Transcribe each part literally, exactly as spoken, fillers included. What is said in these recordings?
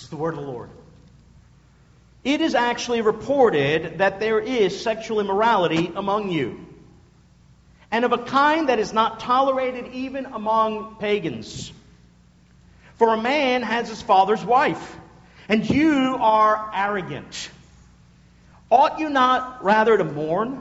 It's the word of the Lord. It is actually reported that there is sexual immorality among you, and of a kind that is not tolerated even among pagans. For a man has his father's wife, and you are arrogant. Ought you not rather to mourn?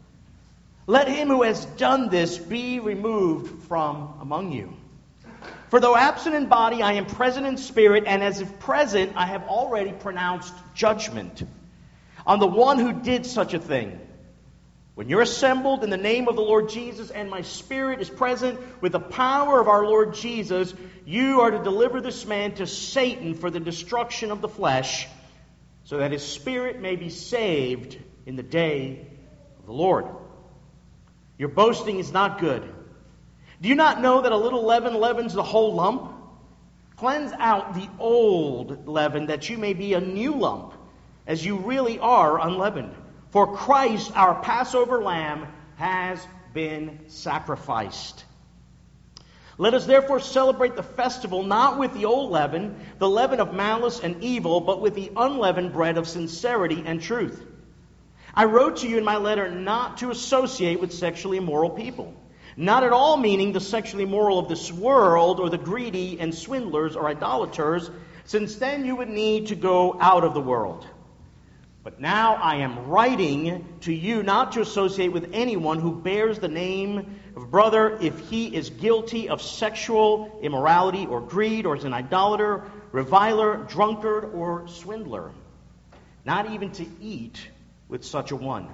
Let him who has done this be removed from among you. For though absent in body, I am present in spirit, and as if present, I have already pronounced judgment on the one who did such a thing. When you're assembled in the name of the Lord Jesus, and my spirit is present with the power of our Lord Jesus, you are to deliver this man to Satan for the destruction of the flesh, so that his spirit may be saved in the day of the Lord. Your boasting is not good. Do you not know that a little leaven leavens the whole lump? Cleanse out the old leaven, that you may be a new lump, as you really are unleavened. For Christ, our Passover lamb, has been sacrificed. Let us therefore celebrate the festival not with the old leaven, the leaven of malice and evil, but with the unleavened bread of sincerity and truth. I wrote to you in my letter not to associate with sexually immoral people, not at all meaning the sexually immoral of this world, or the greedy and swindlers or idolaters, since then you would need to go out of the world. But now I am writing to you not to associate with anyone who bears the name of brother if he is guilty of sexual immorality or greed, or is an idolater, reviler, drunkard, or swindler. Not even to eat with such a one.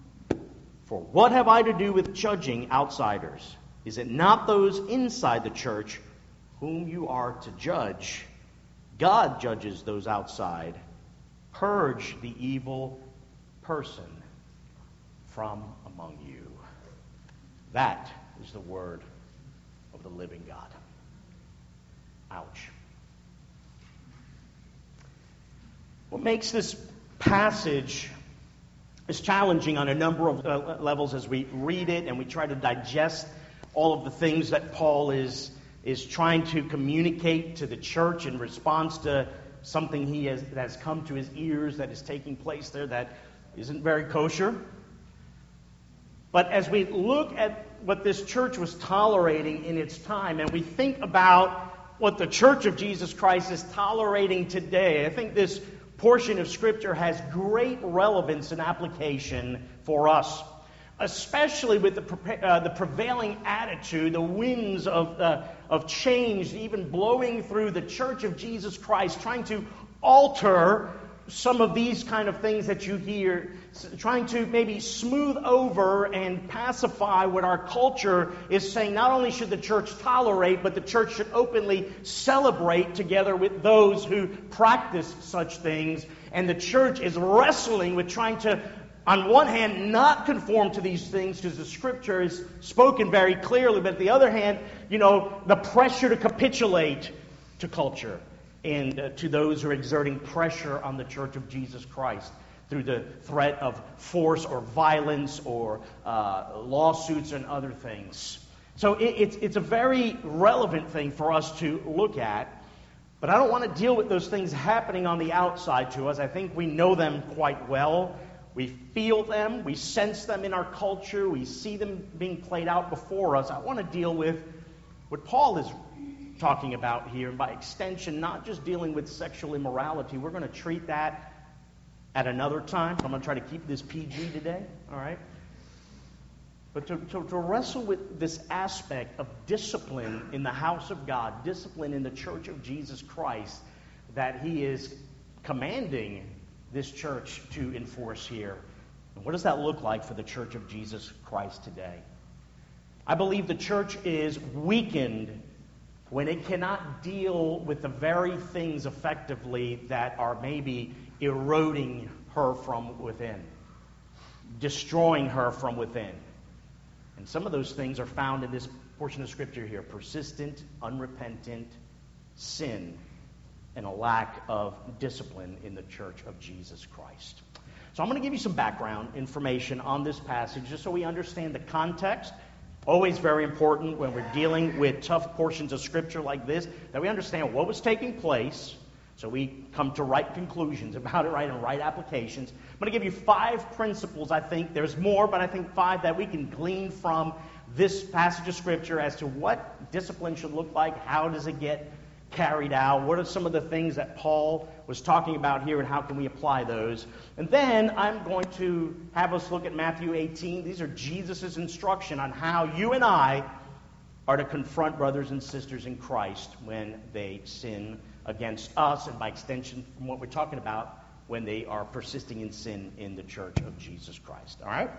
For what have I to do with judging outsiders? Is it not those inside the church whom you are to judge? God judges those outside. Purge the evil person from among you. That is the word of the living God. Ouch. What makes this passage is challenging on a number of uh, levels as we read it and we try to digest all of the things that Paul is, is trying to communicate to the church in response to something he has, that has come to his ears that is taking place there that isn't very kosher. But as we look at what this church was tolerating in its time, and we think about what the Church of Jesus Christ is tolerating today, I think this portion of Scripture has great relevance and application for us, especially with the, pre- uh, the prevailing attitude, the winds of, uh, of change even blowing through the Church of Jesus Christ, trying to alter some of these kind of things that you hear, trying to maybe smooth over and pacify what our culture is saying. Not only should the church tolerate, but the church should openly celebrate together with those who practice such things. And the church is wrestling with trying to, on one hand, not conform to these things because the Scripture is spoken very clearly, but on the other hand, you know, the pressure to capitulate to culture and uh, to those who are exerting pressure on the Church of Jesus Christ through the threat of force or violence or uh, lawsuits and other things. So it, it's, it's a very relevant thing for us to look at, but I don't want to deal with those things happening on the outside to us. I think we know them quite well. We feel them, we sense them in our culture, we see them being played out before us. I want to deal with what Paul is talking about here, and by extension, not just dealing with sexual immorality. We're going to treat that at another time. So I'm going to try to keep this P G today, all right? But to, to, to wrestle with this aspect of discipline in the house of God, discipline in the Church of Jesus Christ, that he is commanding this church to enforce here. And what does that look like for the Church of Jesus Christ today? I believe the church is weakened when it cannot deal with the very things effectively that are maybe eroding her from within, destroying her from within. And some of those things are found in this portion of Scripture here: persistent, unrepentant sin and a lack of discipline in the Church of Jesus Christ. So I'm going to give you some background information on this passage just so we understand the context. Always very important when we're dealing with tough portions of Scripture like this, that we understand what was taking place, So we come to right conclusions about it, right, and right applications. I'm going to give you five principles, I think. There's more, but I think five that we can glean from this passage of Scripture as to what discipline should look like, how does it get carried out, what are some of the things that Paul was talking about here, and how can we apply those. And then I'm going to have us look at Matthew eighteen. These are Jesus' instruction on how you and I are to confront brothers and sisters in Christ when they sin against us, and by extension from what we're talking about, when they are persisting in sin in the church of Jesus Christ. All right?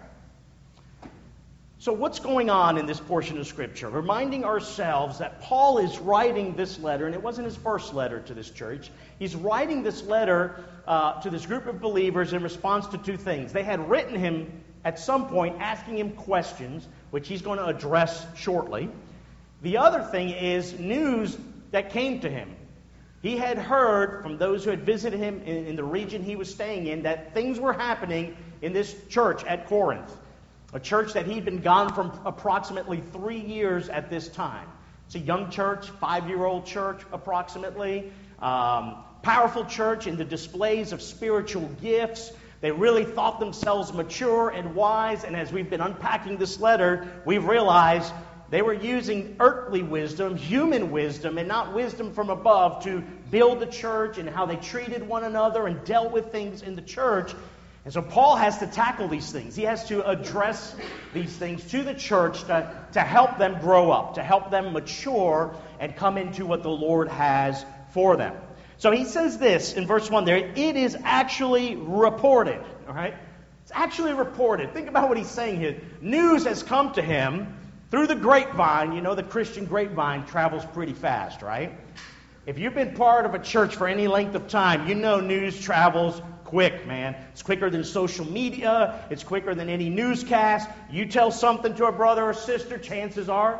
So what's going on in this portion of Scripture? Reminding ourselves that Paul is writing this letter, and it wasn't his first letter to this church. He's writing this letter uh, to this group of believers in response to two things. They had written him at some point asking him questions, which he's going to address shortly. The other thing is news that came to him. He had heard from those who had visited him in, in the region he was staying in that things were happening in this church at Corinth, a church that he'd been gone from approximately three years at this time. It's a young church, five-year-old church approximately, um, powerful church in the displays of spiritual gifts. They really thought themselves mature and wise, and as we've been unpacking this letter, we've realized they were using earthly wisdom, human wisdom, and not wisdom from above to build the church and how they treated one another and dealt with things in the church. And so Paul has to tackle these things. He has to address these things to the church to, to help them grow up, to help them mature and come into what the Lord has for them. So he says this in verse one there, it is actually reported. All right? It's actually reported. Think about what he's saying here. News has come to him through the grapevine. You know, the Christian grapevine travels pretty fast, right? If you've been part of a church for any length of time, you know news travels quick, man. It's quicker than social media. It's quicker than any newscast. You tell something to a brother or sister, chances are,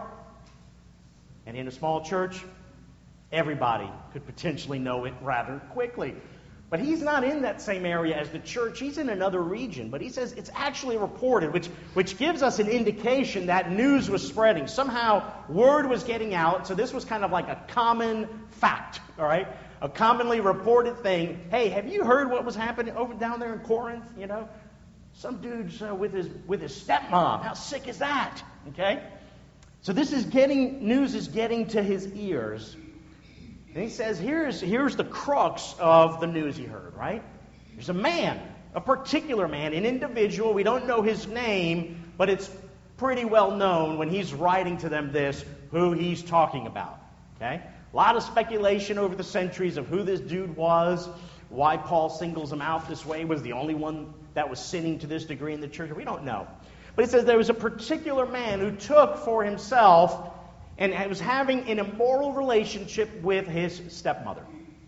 and in a small church, everybody could potentially know it rather quickly. But he's not in that same area as the church. He's in another region. But he says it's actually reported, which, which gives us an indication that news was spreading. Somehow, word was getting out. So this was kind of like a common fact, all right? A commonly reported thing. Hey, have you heard what was happening over down there in Corinth? You know, some dude's uh, with his with his stepmom. How sick is that? Okay? So this is getting, news is getting to his ears. And he says, here's, here's the crux of the news he heard, right? There's a man, a particular man, an individual. We don't know his name, but it's pretty well known when he's writing to them this, who he's talking about. Okay? A lot of speculation over the centuries of who this dude was, why Paul singles him out this way, was the only one that was sinning to this degree in the church. We don't know. But he says there was a particular man who took for himself and was having an immoral relationship with his stepmother.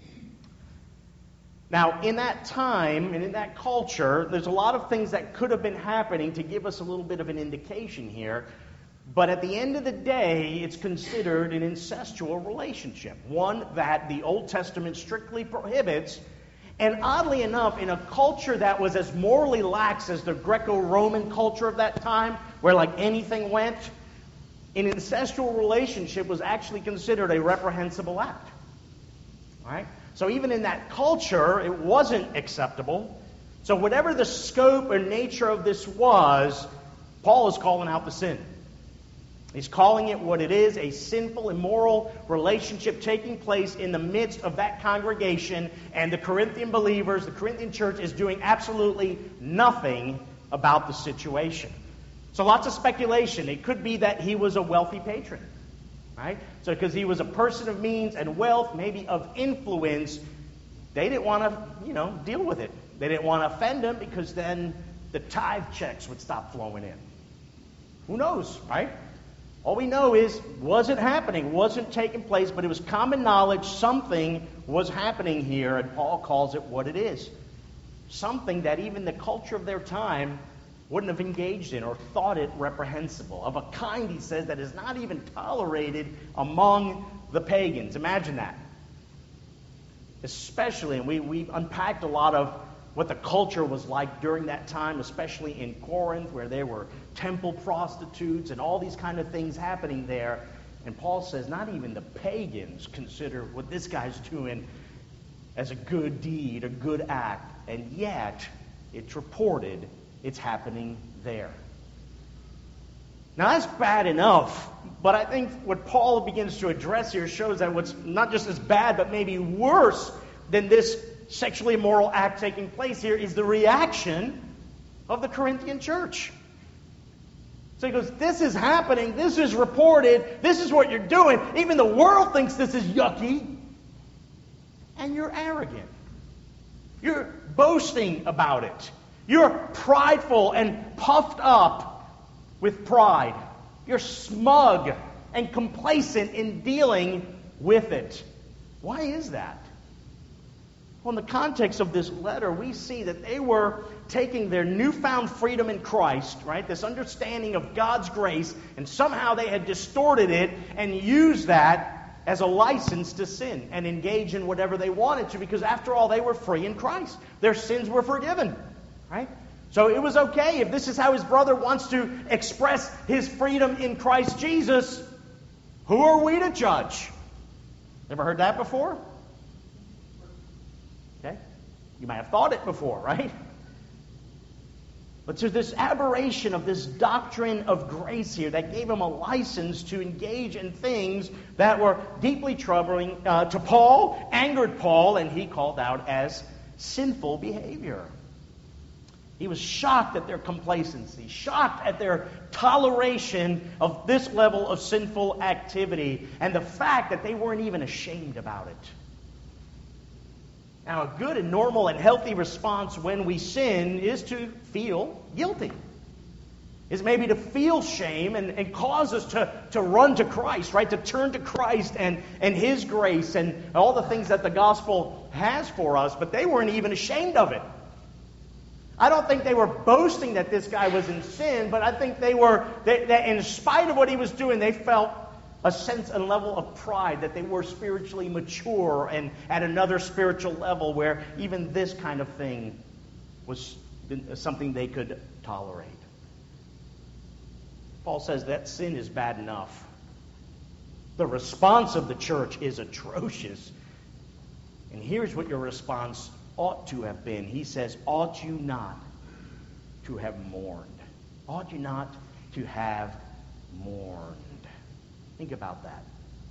Now, in that time and in that culture, there's a lot of things that could have been happening to give us a little bit of an indication here. But at the end of the day, it's considered an incestual relationship, one that the Old Testament strictly prohibits. And oddly enough, in a culture that was as morally lax as the Greco-Roman culture of that time, where like anything went, an incestual relationship was actually considered a reprehensible act. All right? So even in that culture, it wasn't acceptable. So whatever the scope or nature of this was, Paul is calling out the sin. He's calling it what it is, a sinful, immoral relationship taking place in the midst of that congregation, and the Corinthian believers, the Corinthian church, is doing absolutely nothing about the situation. So lots of speculation. It could be that he was a wealthy patron, right? So because he was a person of means and wealth, maybe of influence, they didn't want to, you know, deal with it. They didn't want to offend him because then the tithe checks would stop flowing in. Who knows, right? All we know is, wasn't happening, wasn't taking place, but it was common knowledge something was happening here, and Paul calls it what it is. Something that even the culture of their time wouldn't have engaged in or thought it reprehensible. Of a kind, he says, that is not even tolerated among the pagans. Imagine that. Especially, and we, we've unpacked a lot of what the culture was like during that time, especially in Corinth, where there were temple prostitutes and all these kind of things happening there. And Paul says not even the pagans consider what this guy's doing as a good deed, a good act, and yet it's reported it's happening there. Now that's bad enough, but I think what Paul begins to address here shows that what's not just as bad, but maybe worse than this sexually immoral act taking place here is the reaction of the Corinthian church. So he goes, this is happening, this is reported, this is what you're doing. Even the world thinks this is yucky. And you're arrogant. You're boasting about it. You're prideful and puffed up with pride. You're smug and complacent in dealing with it. Why is that? Well, in the context of this letter, we see that they were taking their newfound freedom in Christ, right? This understanding of God's grace, and somehow they had distorted it and used that as a license to sin and engage in whatever they wanted to, because after all, they were free in Christ. Their sins were forgiven, right? So it was okay if this is how his brother wants to express his freedom in Christ Jesus. Who are we to judge? Ever heard that before? Okay. You might have thought it before, right? But there's this aberration of this doctrine of grace here that gave him a license to engage in things that were deeply troubling uh, to Paul, angered Paul, and he called out as sinful behavior. He was shocked at their complacency, shocked at their toleration of this level of sinful activity, and the fact that they weren't even ashamed about it. Now, a good and normal and healthy response when we sin is to feel guilty. Is maybe to feel shame and, and cause us to, to run to Christ, right? To turn to Christ and, and His grace and all the things that the gospel has for us, but they weren't even ashamed of it. I don't think they were boasting that this guy was in sin, but I think they were, they, that in spite of what he was doing, they felt a sense and level of pride that they were spiritually mature and at another spiritual level where even this kind of thing was something they could tolerate. Paul says that sin is bad enough. The response of the church is atrocious. And here's what your response ought to have been. He says, ought you not to have mourned? Ought you not to have mourned? Think about that.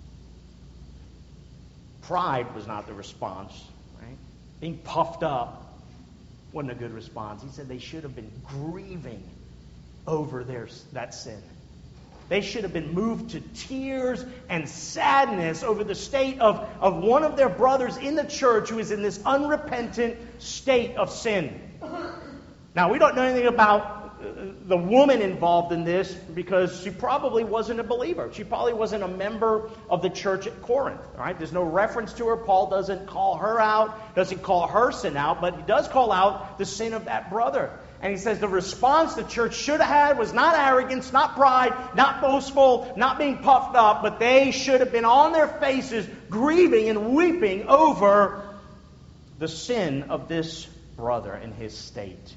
Pride was not the response, right? Being puffed up wasn't a good response. He said they should have been grieving over their that sin. They should have been moved to tears and sadness over the state of, of one of their brothers in the church who is in this unrepentant state of sin. Now, we don't know anything about the woman involved in this because she probably wasn't a believer. She probably wasn't a member of the church at Corinth. All right? There's no reference to her. Paul doesn't call her out, doesn't call her sin out, but he does call out the sin of that brother. And he says the response the church should have had was not arrogance, not pride, not boastful, not being puffed up, but they should have been on their faces grieving and weeping over the sin of this brother and his state.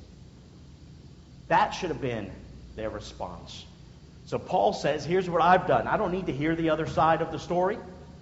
That should have been their response. So Paul says, here's what I've done. I don't need to hear the other side of the story.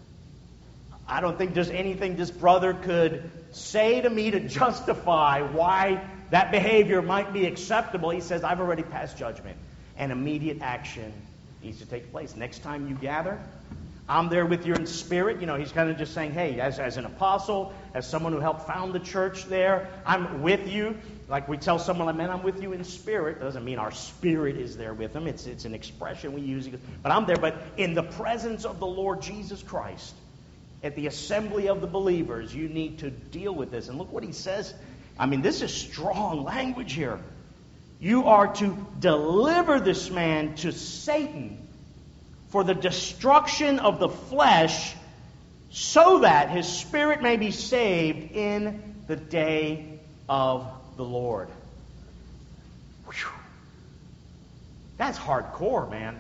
I don't think there's anything this brother could say to me to justify why that behavior might be acceptable. He says, I've already passed judgment, and immediate action needs to take place. Next time you gather, I'm there with you in spirit. You know, he's kind of just saying, hey, as, as an apostle, as someone who helped found the church there, I'm with you. Like we tell someone, man, I'm with you in spirit. Doesn't mean our spirit is there with them. It's, it's an expression we use. But I'm there, but in the presence of the Lord Jesus Christ, at the assembly of the believers, you need to deal with this. And look what he says. I mean, this is strong language here. You are to deliver this man to Satan for the destruction of the flesh, so that his spirit may be saved in the day of the Lord. Whew. That's hardcore, man.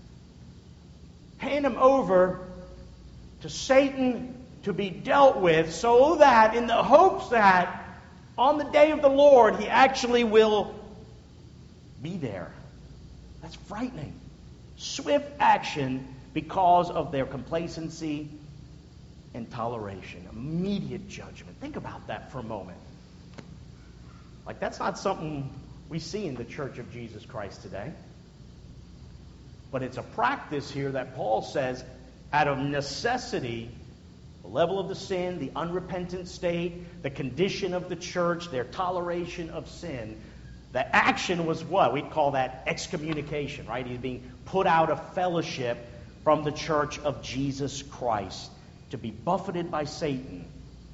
Hand him over to Satan to be dealt with, so that in the hopes that on the day of the Lord, he actually will be there. That's frightening. Swift action because of their complacency and toleration, immediate judgment. Think about that for a moment. Like, that's not something we see in the Church of Jesus Christ today. But it's a practice here that Paul says, out of necessity, the level of the sin, the unrepentant state, the condition of the church, their toleration of sin, the action was what? We'd call that excommunication, right? He's being put out of fellowship from the church of Jesus Christ to be buffeted by Satan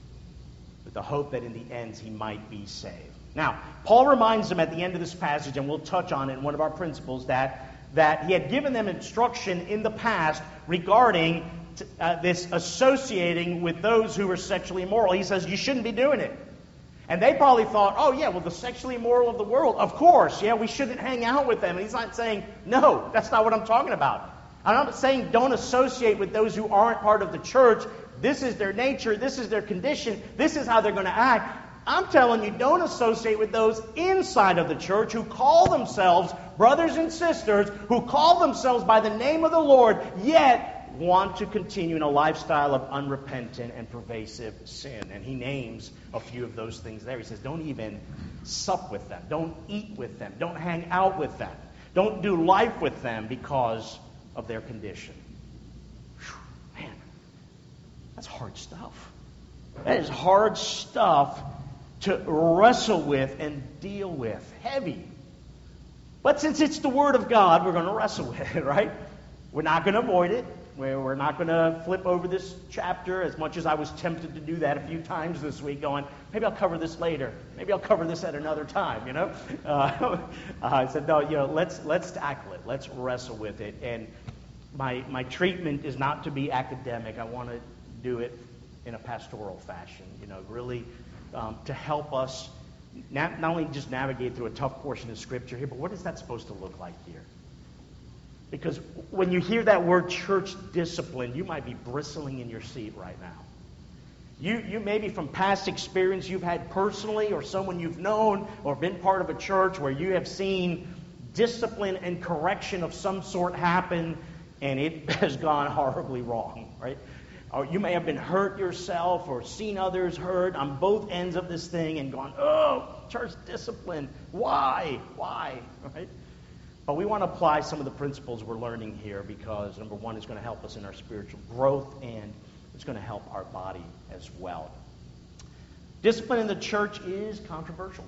with the hope that in the end he might be saved. Now, Paul reminds them at the end of this passage, and we'll touch on it in one of our principles, that, that he had given them instruction in the past regarding uh, this associating with those who were sexually immoral. He says, you shouldn't be doing it. And they probably thought, oh yeah, well, the sexually immoral of the world, of course, yeah, we shouldn't hang out with them. And he's not saying, no, that's not what I'm talking about. I'm not saying don't associate with those who aren't part of the church. This is their nature. This is their condition. This is how they're going to act. I'm telling you, don't associate with those inside of the church who call themselves brothers and sisters, who call themselves by the name of the Lord, yet want to continue in a lifestyle of unrepentant and pervasive sin. And he names a few of those things there. He says, don't even sup with them. Don't eat with them. Don't hang out with them. Don't do life with them because of their condition. Whew, man, that's hard stuff. That is hard stuff to wrestle with and deal with. Heavy. But since it's the Word of God, we're going to wrestle with it, right? We're not going to avoid it. We're not going to flip over this chapter, as much as I was tempted to do that a few times this week, going, maybe I'll cover this later. Maybe I'll cover this at another time, you know? Uh, I said, no, you know, let's let's tackle it. Let's wrestle with it. And my my treatment is not to be academic. I want to do it in a pastoral fashion, you know, really um, to help us not, not only just navigate through a tough portion of Scripture here, but what is that supposed to look like here? Because when you hear that word church discipline, you might be bristling in your seat right now. You, you maybe from past experience you've had personally, or someone you've known or been part of a church where you have seen discipline and correction of some sort happen, and it has gone horribly wrong, right? Or you may have been hurt yourself or seen others hurt on both ends of this thing and gone, oh, church discipline, why, why, right? But we want to apply some of the principles we're learning here because, number one, it's going to help us in our spiritual growth, and it's going to help our body as well. Discipline in the church is controversial.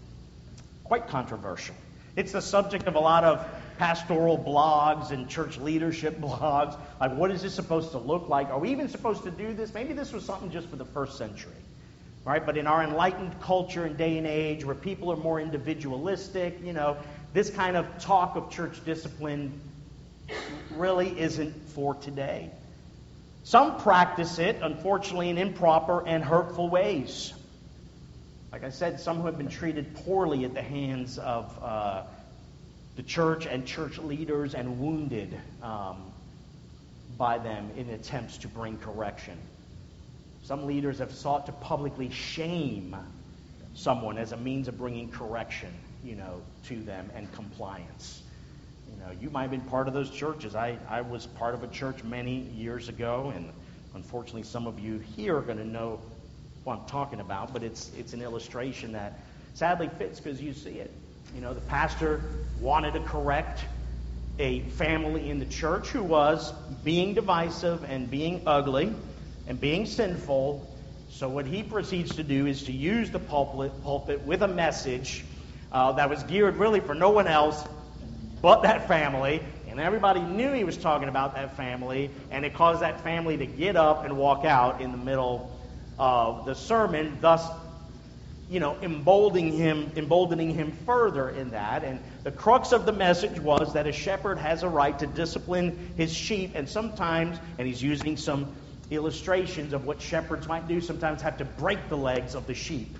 Quite controversial. It's the subject of a lot of pastoral blogs and church leadership blogs. Like, what is this supposed to look like? Are we even supposed to do this? Maybe this was something just for the first century. Right? But in our enlightened culture and day and age where people are more individualistic, you know, this kind of talk of church discipline really isn't for today. Some practice it, unfortunately, in improper and hurtful ways. Like I said, some who have been treated poorly at the hands of uh, the church and church leaders and wounded um, by them in attempts to bring correction. Some leaders have sought to publicly shame someone as a means of bringing correction, you know, to them and compliance. You know, you might have been part of those churches. I, I was part of a church many years ago, and unfortunately some of you here are going to know what I'm talking about, but it's it's an illustration that sadly fits because you see it. You know, the pastor wanted to correct a family in the church who was being divisive and being ugly and being sinful. So what he proceeds to do is to use the pulpit, pulpit with a message uh, that was geared really for no one else but that family. And everybody knew he was talking about that family, and it caused that family to get up and walk out in the middle of the sermon, thus, you know, emboldening him, emboldening him further in that. And the crux of the message was that a shepherd has a right to discipline his sheep, and sometimes, and he's using some illustrations of what shepherds might do, sometimes have to break the legs of the sheep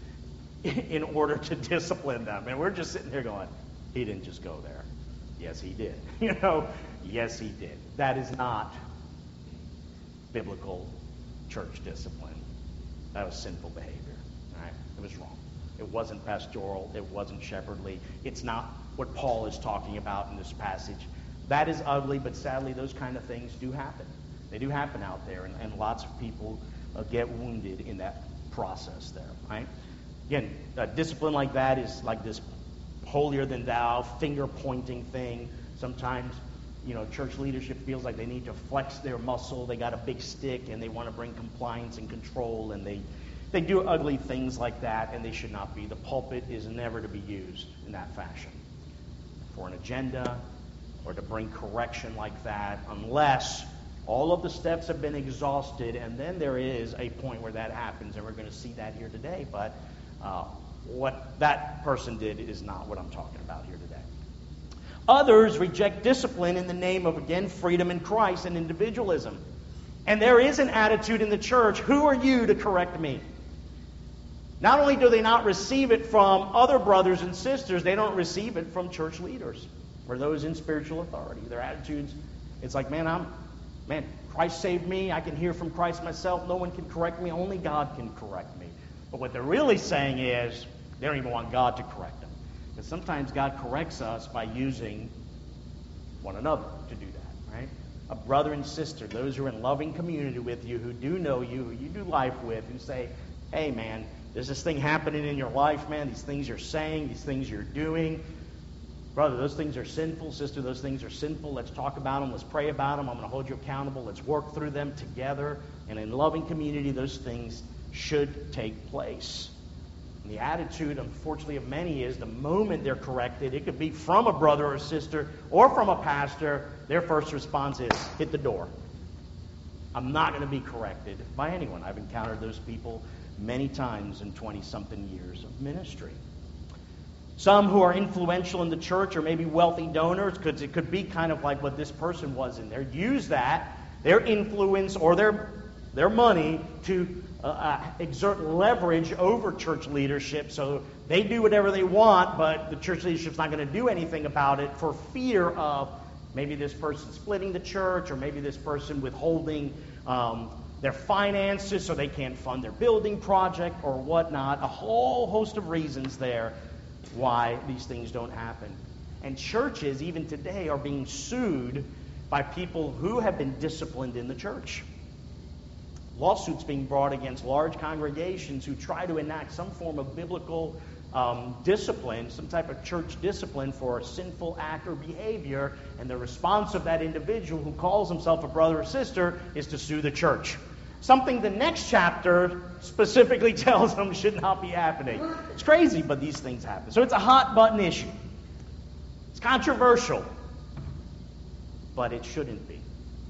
in order to discipline them. And we're just sitting here going, he didn't just go there. Yes, he did. You know, yes, he did. That is not biblical church discipline. That was sinful behavior. All right? It was wrong. It wasn't pastoral. It wasn't shepherdly. It's not what Paul is talking about in this passage. That is ugly, but sadly, those kind of things do happen. They do happen out there, and, and lots of people uh, get wounded in that process there, right? Again, uh, discipline like that is like this holier-than-thou, finger-pointing thing. Sometimes, you know, church leadership feels like they need to flex their muscle. They got a big stick, and they want to bring compliance and control, and they, they do ugly things like that, and they should not be. The pulpit is never to be used in that fashion for an agenda or to bring correction like that, unless all of the steps have been exhausted, and then there is a point where that happens, and we're going to see that here today. But uh, what that person did is not what I'm talking about here today. Others reject discipline in the name of, again, freedom in Christ and individualism. And there is an attitude in the church, who are you to correct me? Not only do they not receive it from other brothers and sisters, they don't receive it from church leaders or those in spiritual authority. Their attitudes, it's like, man, I'm, man, Christ saved me. I can hear from Christ myself. No one can correct me. Only God can correct me. But what they're really saying is they don't even want God to correct them. Because sometimes God corrects us by using one another to do that, right? A brother and sister, those who are in loving community with you, who do know you, who you do life with, who say, hey, man, there's this thing happening in your life, man. These things you're saying, these things you're doing. Brother, those things are sinful. Sister, those things are sinful. Let's talk about them. Let's pray about them. I'm going to hold you accountable. Let's work through them together. And in loving community, those things should take place. And the attitude, unfortunately, of many is the moment they're corrected, it could be from a brother or sister or from a pastor, their first response is, hit the door. I'm not going to be corrected by anyone. I've encountered those people many times in twenty-something years of ministry. Some who are influential in the church or maybe wealthy donors, because it could be kind of like what this person was in there, use that, their influence or their, their money to uh, uh, exert leverage over church leadership, so they do whatever they want, but the church leadership's not going to do anything about it for fear of maybe this person splitting the church or maybe this person withholding um, their finances so they can't fund their building project or whatnot. A whole host of reasons there why these things don't happen. And churches, even today, are being sued by people who have been disciplined in the church. Lawsuits being brought against large congregations who try to enact some form of biblical um, discipline, some type of church discipline for a sinful act or behavior, and the response of that individual who calls himself a brother or sister is to sue the church. Something the next chapter specifically tells them should not be happening. It's crazy, but these things happen. So it's a hot button issue. It's controversial, but it shouldn't be.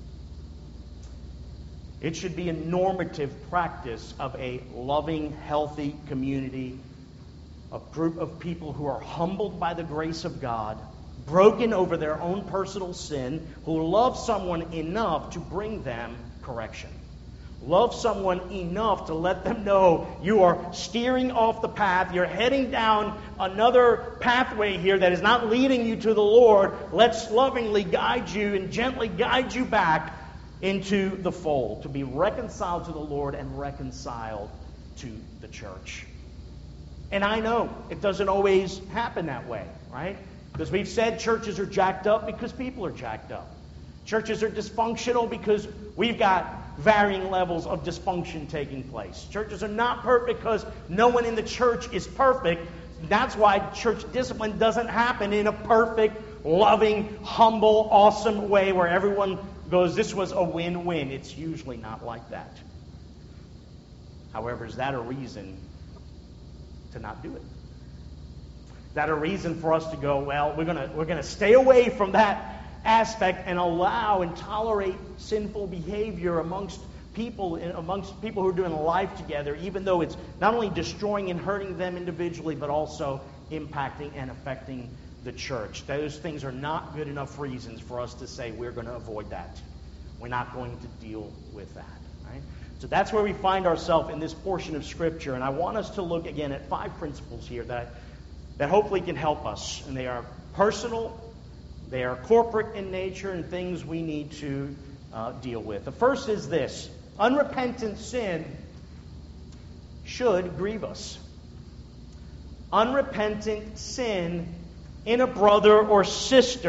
It should be a normative practice of a loving, healthy community, a group of people who are humbled by the grace of God, broken over their own personal sin, who love someone enough to bring them correction. Love someone enough to let them know you are steering off the path. You're heading down another pathway here that is not leading you to the Lord. Let's lovingly guide you and gently guide you back into the fold, to be reconciled to the Lord and reconciled to the church. And I know it doesn't always happen that way, right? Because we've said churches are jacked up because people are jacked up. Churches are dysfunctional because we've got varying levels of dysfunction taking place. Churches are not perfect because no one in the church is perfect. That's why church discipline doesn't happen in a perfect, loving, humble, awesome way where everyone goes, this was a win-win. It's usually not like that. However, is that a reason to not do it? Is that a reason for us to go, well, we're gonna we're gonna stay away from that aspect and allow and tolerate sinful behavior amongst people, amongst people who are doing life together, even though it's not only destroying and hurting them individually, but also impacting and affecting the church. Those things are not good enough reasons for us to say we're going to avoid that. We're not going to deal with that. Right? So that's where we find ourselves in this portion of Scripture, and I want us to look again at five principles here that that hopefully can help us, and they are personal. They are corporate in nature and things we need to uh, deal with. The first is this: unrepentant sin should grieve us. Unrepentant sin in a brother or sister, not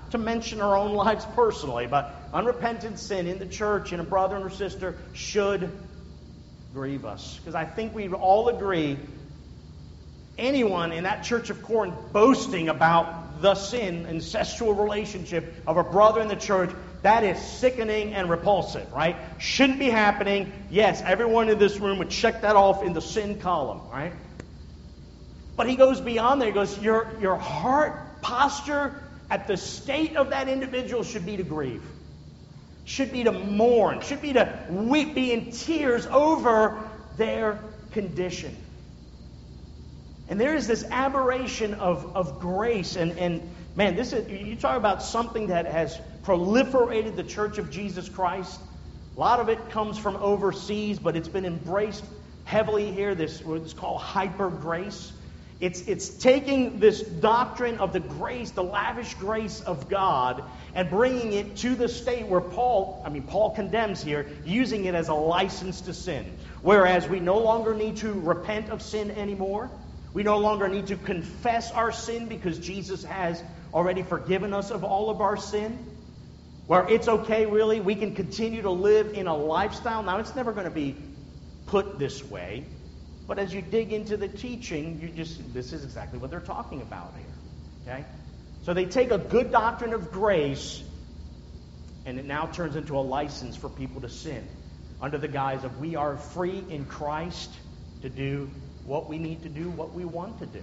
not to mention our own lives personally, but unrepentant sin in the church, in a brother or sister, should grieve us. Because I think we all agree, anyone in that church of Corinth boasting about the sin, incestual relationship of a brother in the church, that is sickening and repulsive, right? Shouldn't be happening. Yes, everyone in this room would check that off in the sin column, right? But he goes beyond there. He goes, your, your heart posture at the state of that individual should be to grieve. Should be to mourn. Should be to weep, be in tears over their condition. And there is this aberration of, of grace. And, and man, this is, you talk about something that has proliferated the Church of Jesus Christ. A lot of it comes from overseas, but it's been embraced heavily here. This what's called hyper grace. It's, it's taking this doctrine of the grace, the lavish grace of God, and bringing it to the state where Paul, I mean, Paul condemns here, using it as a license to sin. Whereas we no longer need to repent of sin anymore. We no longer need to confess our sin because Jesus has already forgiven us of all of our sin. Where it's okay, really, we can continue to live in a lifestyle. Now, it's never going to be put this way. But as you dig into the teaching, you just this is exactly what they're talking about here. Okay? So they take a good doctrine of grace, and it now turns into a license for people to sin under the guise of we are free in Christ to do what we need to do, what we want to do.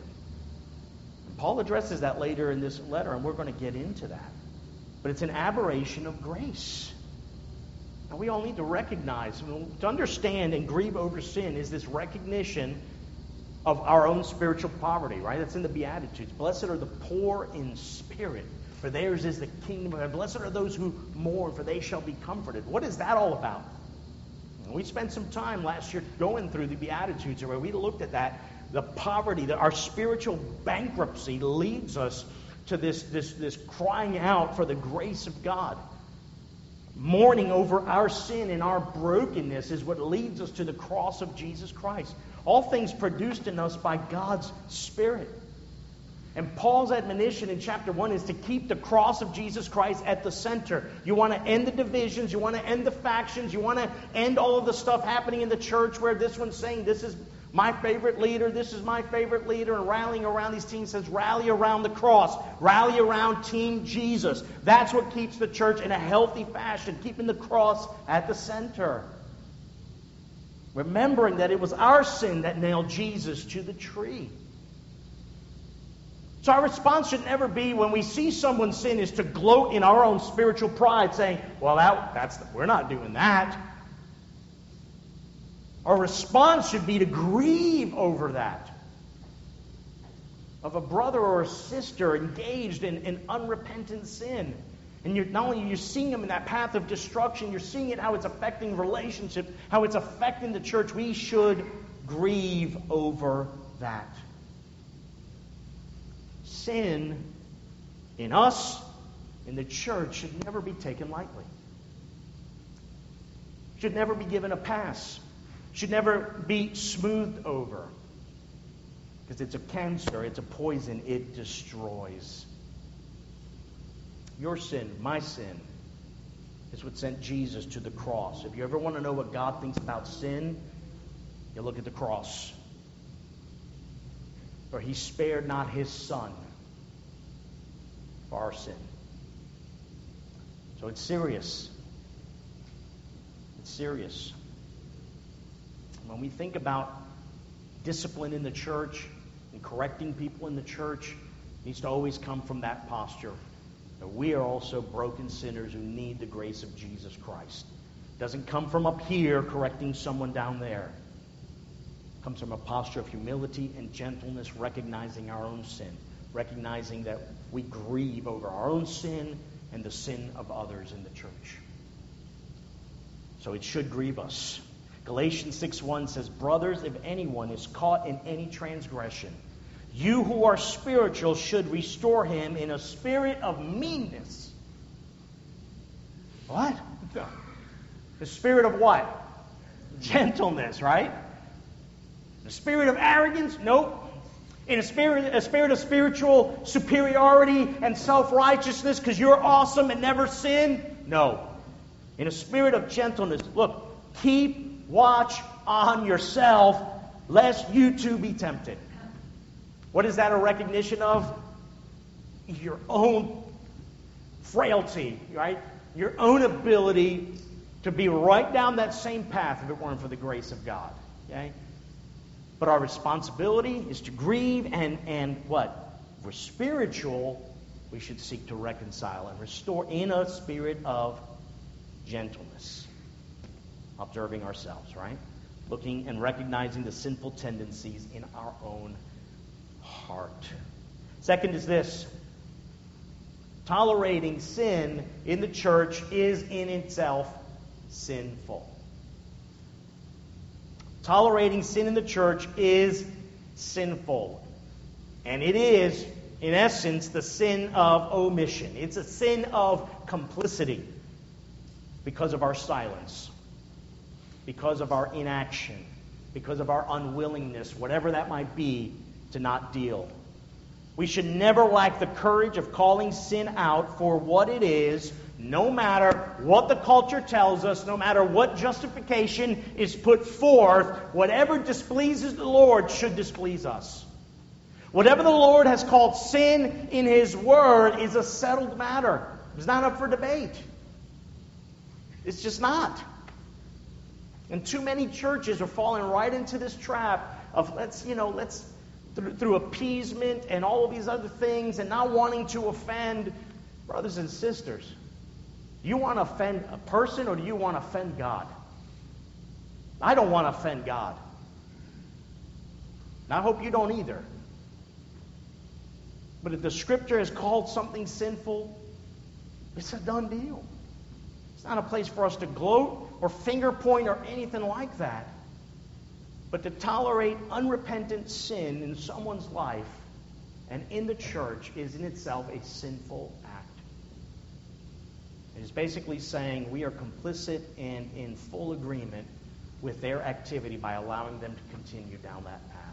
And Paul addresses that later in this letter, and we're going to get into that. But it's an aberration of grace. And we all need to recognize, to understand and grieve over sin is this recognition of our own spiritual poverty, right? That's in the Beatitudes. Blessed are the poor in spirit, for theirs is the kingdom of heaven. Blessed are those who mourn, for they shall be comforted. What is that all about? And we spent some time last year going through the Beatitudes where we looked at that. The poverty, that our spiritual bankruptcy leads us to this, this, this crying out for the grace of God. Mourning over our sin and our brokenness is what leads us to the cross of Jesus Christ. All things produced in us by God's Spirit. And Paul's admonition in chapter one is to keep the cross of Jesus Christ at the center. You want to end the divisions. You want to end the factions. You want to end all of the stuff happening in the church where this one's saying, this is my favorite leader, this is my favorite leader, and rallying around these teams says, rally around the cross, rally around Team Jesus. That's what keeps the church in a healthy fashion, keeping the cross at the center. Remembering that it was our sin that nailed Jesus to the tree. So our response should never be when we see someone's sin is to gloat in our own spiritual pride, saying, well, that, that's the, we're not doing that. Our response should be to grieve over that. Of a brother or a sister engaged in, in unrepentant sin. And you're, not only are you seeing them in that path of destruction, you're seeing it how it's affecting relationships, how it's affecting the church. We should grieve over that. Sin in us, in the church, should never be taken lightly. Should never be given a pass. Should never be smoothed over. Because it's a cancer, it's a poison, it destroys. Your sin, my sin, is what sent Jesus to the cross. If you ever want to know what God thinks about sin, you look at the cross. For he spared not his son for our sin. So it's serious. It's serious. When we think about discipline in the church and correcting people in the church, it needs to always come from that posture. That we are also broken sinners who need the grace of Jesus Christ. It doesn't come from up here correcting someone down there. It comes from a posture of humility and gentleness, recognizing our own sin, recognizing that we grieve over our own sin and the sin of others in the church. So it should grieve us. Galatians six one says, brothers, if anyone is caught in any transgression, you who are spiritual should restore him in a spirit of meanness. What? The spirit of what? Gentleness, right? The spirit of arrogance? Nope. In a spirit, a spirit of spiritual superiority and self-righteousness because you're awesome and never sin? No. In a spirit of gentleness. Look, keep watch on yourself lest you too be tempted. What is that a recognition of? Your own frailty, right? Your own ability to be right down that same path if it weren't for the grace of God. Okay? But our responsibility is to grieve and, and what? If we're spiritual, we should seek to reconcile and restore in a spirit of gentleness. Observing ourselves, right? Looking and recognizing the sinful tendencies in our own heart. Second is this. Tolerating sin in the church is in itself sinful. Tolerating sin in the church is sinful. And it is, in essence, the sin of omission. It's a sin of complicity because of our silence, because of our inaction, because of our unwillingness, whatever that might be, to not deal. We should never lack the courage of calling sin out for what it is, no matter what the culture tells us, no matter what justification is put forth. Whatever displeases the Lord should displease us. Whatever the Lord has called sin in His Word is a settled matter. It's not up for debate. It's just not. And too many churches are falling right into this trap of let's, you know, let's through, through appeasement and all of these other things and not wanting to offend brothers and sisters. Do you want to offend a person or do you want to offend God? I don't want to offend God. And I hope you don't either. But if the Scripture has called something sinful, it's a done deal. It's not a place for us to gloat or finger point or anything like that. But to tolerate unrepentant sin in someone's life and in the church is in itself a sinful act. It is basically saying we are complicit and in full agreement with their activity by allowing them to continue down that path.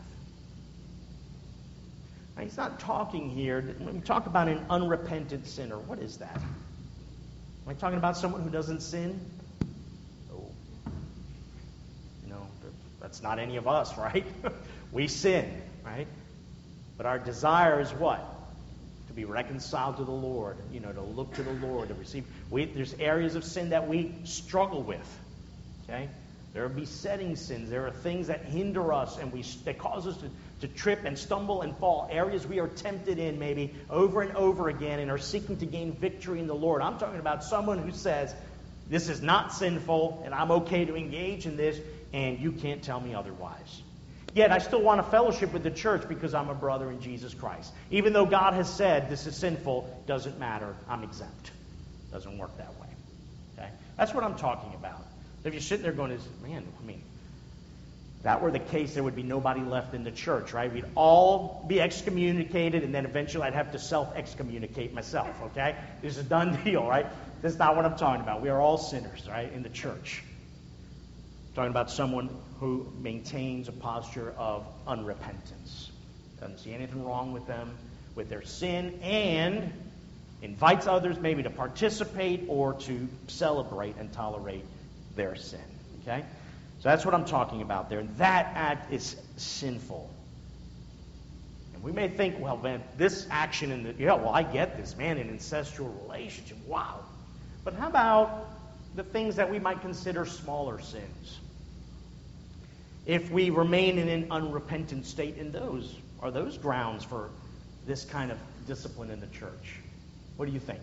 Now, he's not talking here, when we talk about an unrepentant sinner, what is that? Am I talking about someone who doesn't sin? Oh. You know, that's not any of us, right? We sin, right? But our desire is what? To be reconciled to the Lord, you know, to look to the Lord, to receive. We, there's areas of sin that we struggle with, okay? There are besetting sins. There are things that hinder us and we that cause us to, to trip and stumble and fall. Areas we are tempted in maybe over and over again and are seeking to gain victory in the Lord. I'm talking about someone who says, this is not sinful and I'm okay to engage in this and you can't tell me otherwise. Yet I still want to fellowship with the church because I'm a brother in Jesus Christ. Even though God has said this is sinful, doesn't matter. I'm exempt. Doesn't work that way. Okay? That's what I'm talking about. If you're sitting there going, man, I mean, if that were the case, there would be nobody left in the church, right? We'd all be excommunicated, and then eventually I'd have to self-excommunicate myself, okay? This is a done deal, right? That's not what I'm talking about. We are all sinners, right, in the church. I'm talking about someone who maintains a posture of unrepentance. Doesn't see anything wrong with them, with their sin, and invites others maybe to participate or to celebrate and tolerate their sin. Okay? So that's what I'm talking about there. And that act is sinful. And we may think, well, man, this action in the, yeah, well, I get this, man, an incestual relationship. Wow. But how about the things that we might consider smaller sins? If we remain in an unrepentant state in those, are those grounds for this kind of discipline in the church? What do you think?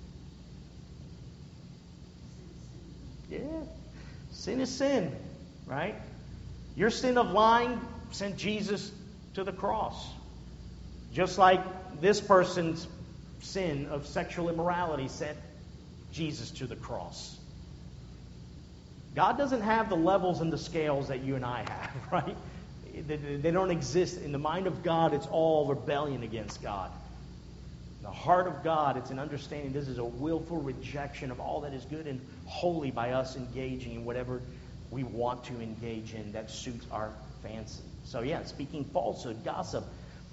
Yeah. Sin is sin, right? Your sin of lying sent Jesus to the cross. Just like this person's sin of sexual immorality sent Jesus to the cross. God doesn't have the levels and the scales that you and I have, right? They don't exist. In the mind of God, it's all rebellion against God. In the heart of God, it's an understanding this is a willful rejection of all that is good and holy by us engaging in whatever we want to engage in that suits our fancy. So yeah, speaking falsehood, gossip,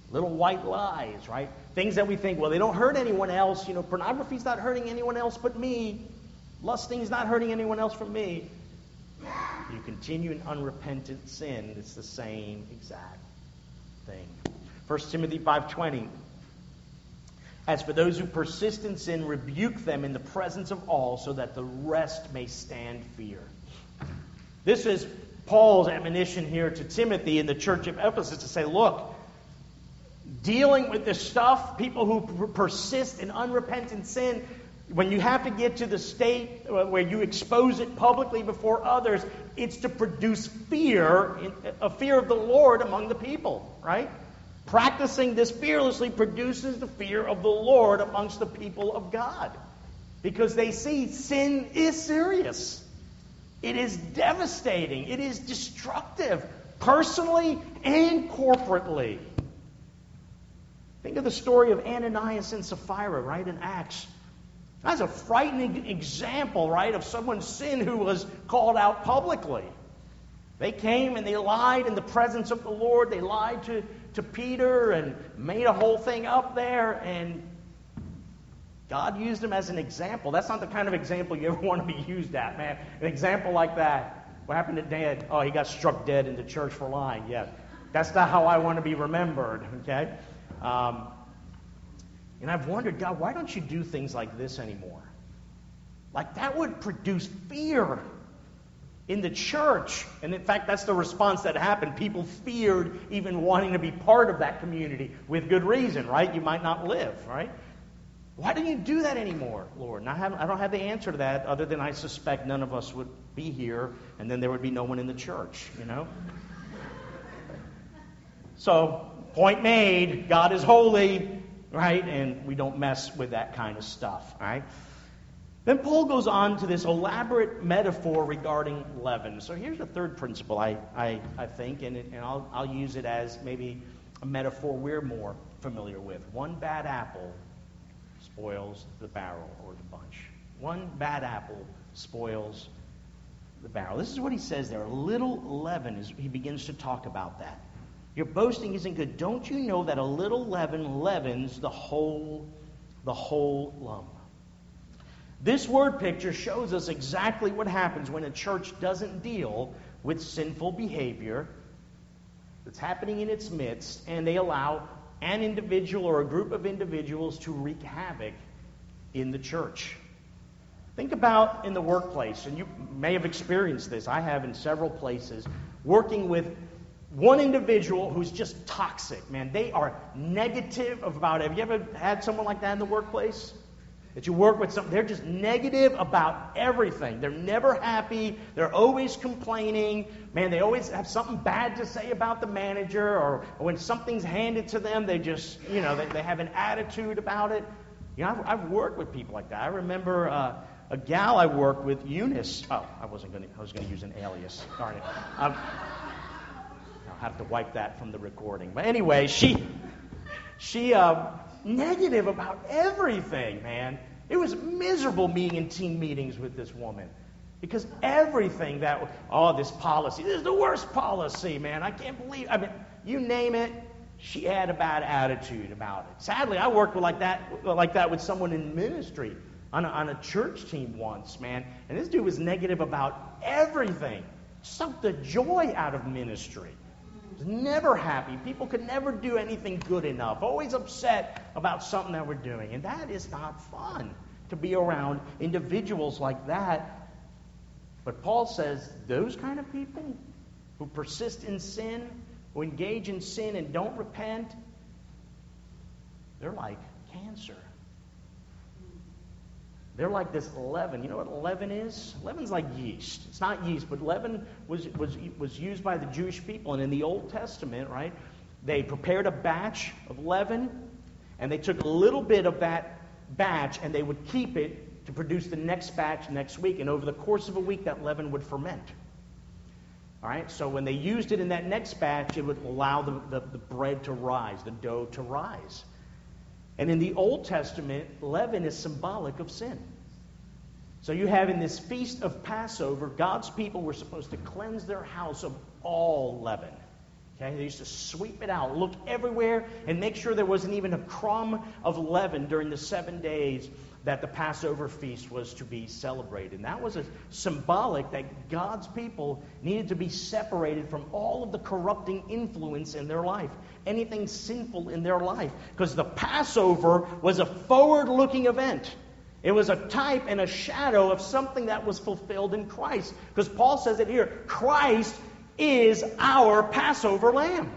Little white lies, right? Things that we think, well, they don't hurt anyone else. You know, pornography's not hurting anyone else but me. Lusting's not hurting anyone else but me. You continue in unrepentant sin, it's the same exact thing. First Timothy five twenty. As for those who persist in sin, rebuke them in the presence of all, so that the rest may stand fear. This is Paul's admonition here to Timothy in the church of Ephesus to say, look, dealing with this stuff, people who persist in unrepentant sin, when you have to get to the state where you expose it publicly before others, it's to produce fear, a fear of the Lord among the people, right? Practicing this fearlessly produces the fear of the Lord amongst the people of God. Because they see sin is serious. It is devastating. It is destructive, personally and corporately. Think of the story of Ananias and Sapphira, right, in Acts. That's a frightening example, right, of someone's sin who was called out publicly. They came and they lied in the presence of the Lord. They lied to, to Peter and made a whole thing up there, and God used them as an example. That's not the kind of example you ever want to be used at, man. An example like that. What happened to Dad? Oh, he got struck dead in the church for lying. Yeah, that's not how I want to be remembered, okay? Um, and I've wondered, God, why don't you do things like this anymore? Like, that would produce fear in the church. And in fact, that's the response that happened. People feared even wanting to be part of that community with good reason, right? You might not live, right? Why don't you do that anymore, Lord? And I, haven't, I don't have the answer to that, other than I suspect none of us would be here, and then there would be no one in the church, you know? So, point made, God is holy, right? And we don't mess with that kind of stuff, right? Then Paul goes on to this elaborate metaphor regarding leaven. So here's the third principle, I, I, I think, and, and I'll, I'll use it as maybe a metaphor we're more familiar with. One bad apple spoils the barrel or the bunch. One bad apple spoils the barrel. This is what he says there. A little leaven, is, he begins to talk about that. Your boasting isn't good. Don't you know that a little leaven leavens the whole, the whole lump? This word picture shows us exactly what happens when a church doesn't deal with sinful behavior that's happening in its midst, and they allow an individual or a group of individuals to wreak havoc in the church. Think about in the workplace, and you may have experienced this. I have in several places, working with one individual who's just toxic, man. They are negative about it. Have you ever had someone like that in the workplace? That you work with some, they're just negative about everything. They're never happy. They're always complaining. Man, they always have something bad to say about the manager, or, or when something's handed to them, they just, you know, they, they have an attitude about it. You know, I've, I've worked with people like that. I remember uh, a gal I worked with, Eunice. Oh, I wasn't going to, I was going to use an alias. Darn it. Um, I'll have to wipe that from the recording. But anyway, she, she, uh, negative about everything, man. It was miserable being in team meetings with this woman. Because everything that, oh, this policy, this is the worst policy, man. I can't believe, I mean, you name it, she had a bad attitude about it. Sadly, I worked with like that, like that with someone in ministry on a, on a church team once, man. And this dude was negative about everything. Sucked the joy out of ministry. Was never happy. People could never do anything good enough. Always upset about something that we're doing. And that is not fun, to be around individuals like that. But Paul says those kind of people who persist in sin, who engage in sin and don't repent, they're like cancer. They're like this leaven. You know what leaven is? Leaven's like yeast. It's not yeast, but leaven was, was, was used by the Jewish people. And in the Old Testament, right, they prepared a batch of leaven, and they took a little bit of that batch, and they would keep it to produce the next batch next week. And over the course of a week, that leaven would ferment. All right, so when they used it in that next batch, it would allow the, the, the bread to rise, the dough to rise. And in the Old Testament, leaven is symbolic of sin. So you have in this feast of Passover, God's people were supposed to cleanse their house of all leaven. Okay, they used to sweep it out, look everywhere, and make sure there wasn't even a crumb of leaven during the seven days that the Passover feast was to be celebrated. And that was a symbolic that God's people needed to be separated from all of the corrupting influence in their life, anything sinful in their life. Because the Passover was a forward-looking event. It was a type and a shadow of something that was fulfilled in Christ. Because Paul says it here, Christ is our Passover lamb.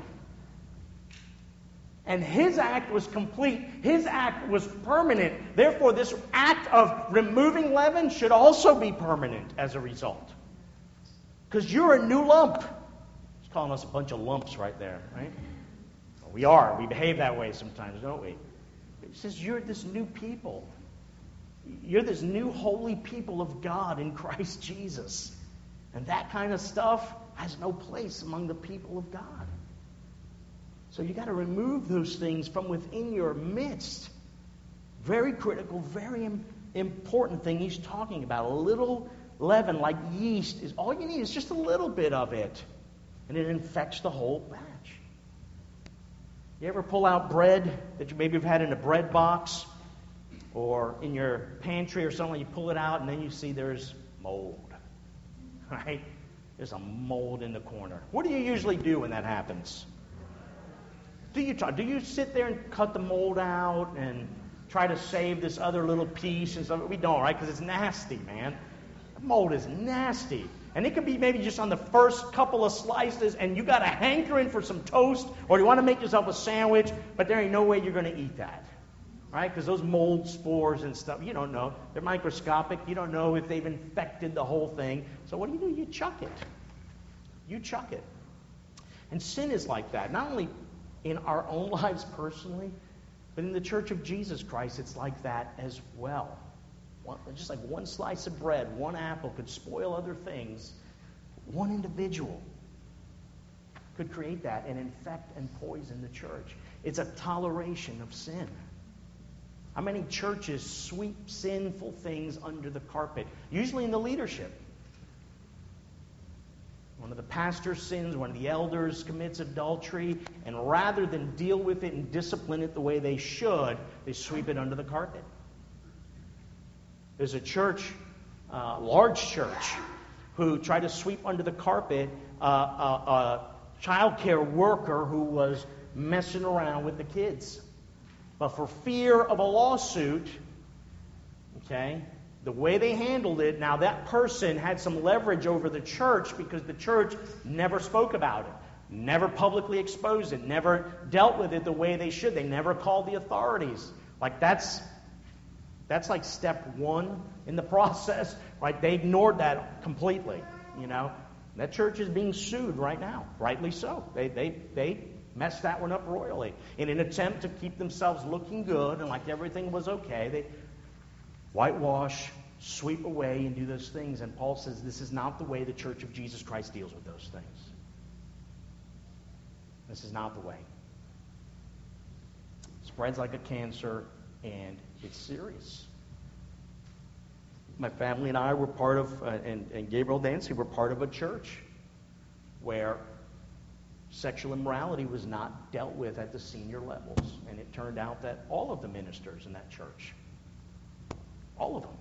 And his act was complete. His act was permanent. Therefore, this act of removing leaven should also be permanent as a result. Because you're a new lump. He's calling us a bunch of lumps right there, right? Well, we are. We behave that way sometimes, don't we? He says you're this new people. You're this new holy people of God in Christ Jesus. And that kind of stuff has no place among the people of God. So you got to remove those things from within your midst. Very critical, very important thing he's talking about. A little leaven like yeast is all you need is just a little bit of it. And it infects the whole batch. You ever pull out bread that you maybe have had in a bread box or in your pantry or something? You pull it out and then you see there's mold. Right? There's a mold in the corner. What do you usually do when that happens? Do you try, do you sit there and cut the mold out and try to save this other little piece and stuff? We don't, right? Because it's nasty, man. The mold is nasty. And it could be maybe just on the first couple of slices, and you got a hankering for some toast, or you want to make yourself a sandwich, but there ain't no way you're going to eat that. Right? Because those mold spores and stuff, you don't know. They're microscopic. You don't know if they've infected the whole thing. So what do you do? You chuck it. You chuck it. And sin is like that. Not only in our own lives personally, but in the Church of Jesus Christ, it's like that as well. One, just like one slice of bread, one apple could spoil other things. One individual could create that and infect and poison the church. It's a toleration of sin. How many churches sweep sinful things under the carpet? Usually in the leadership. One of the pastors sins, one of the elders commits adultery, and rather than deal with it and discipline it the way they should, they sweep it under the carpet. There's a church, a uh, large church, who tried to sweep under the carpet uh, a, a child care worker who was messing around with the kids. But for fear of a lawsuit, okay, the way they handled it, now that person had some leverage over the church because the church never spoke about it, never publicly exposed it, never dealt with it the way they should. They never called the authorities. Like that's that's like step one in the process, right? They ignored that completely, you know. That church is being sued right now, rightly so. They they they messed that one up royally. In an attempt to keep themselves looking good and like everything was okay, they whitewash, sweep away, and do those things. And Paul says this is not the way the Church of Jesus Christ deals with those things. This is not the way. It spreads like a cancer, and it's serious. My family and I were part of, uh, and, and Gabriel Dancy were part of a church where sexual immorality was not dealt with at the senior levels. And it turned out that all of the ministers in that church, all of them,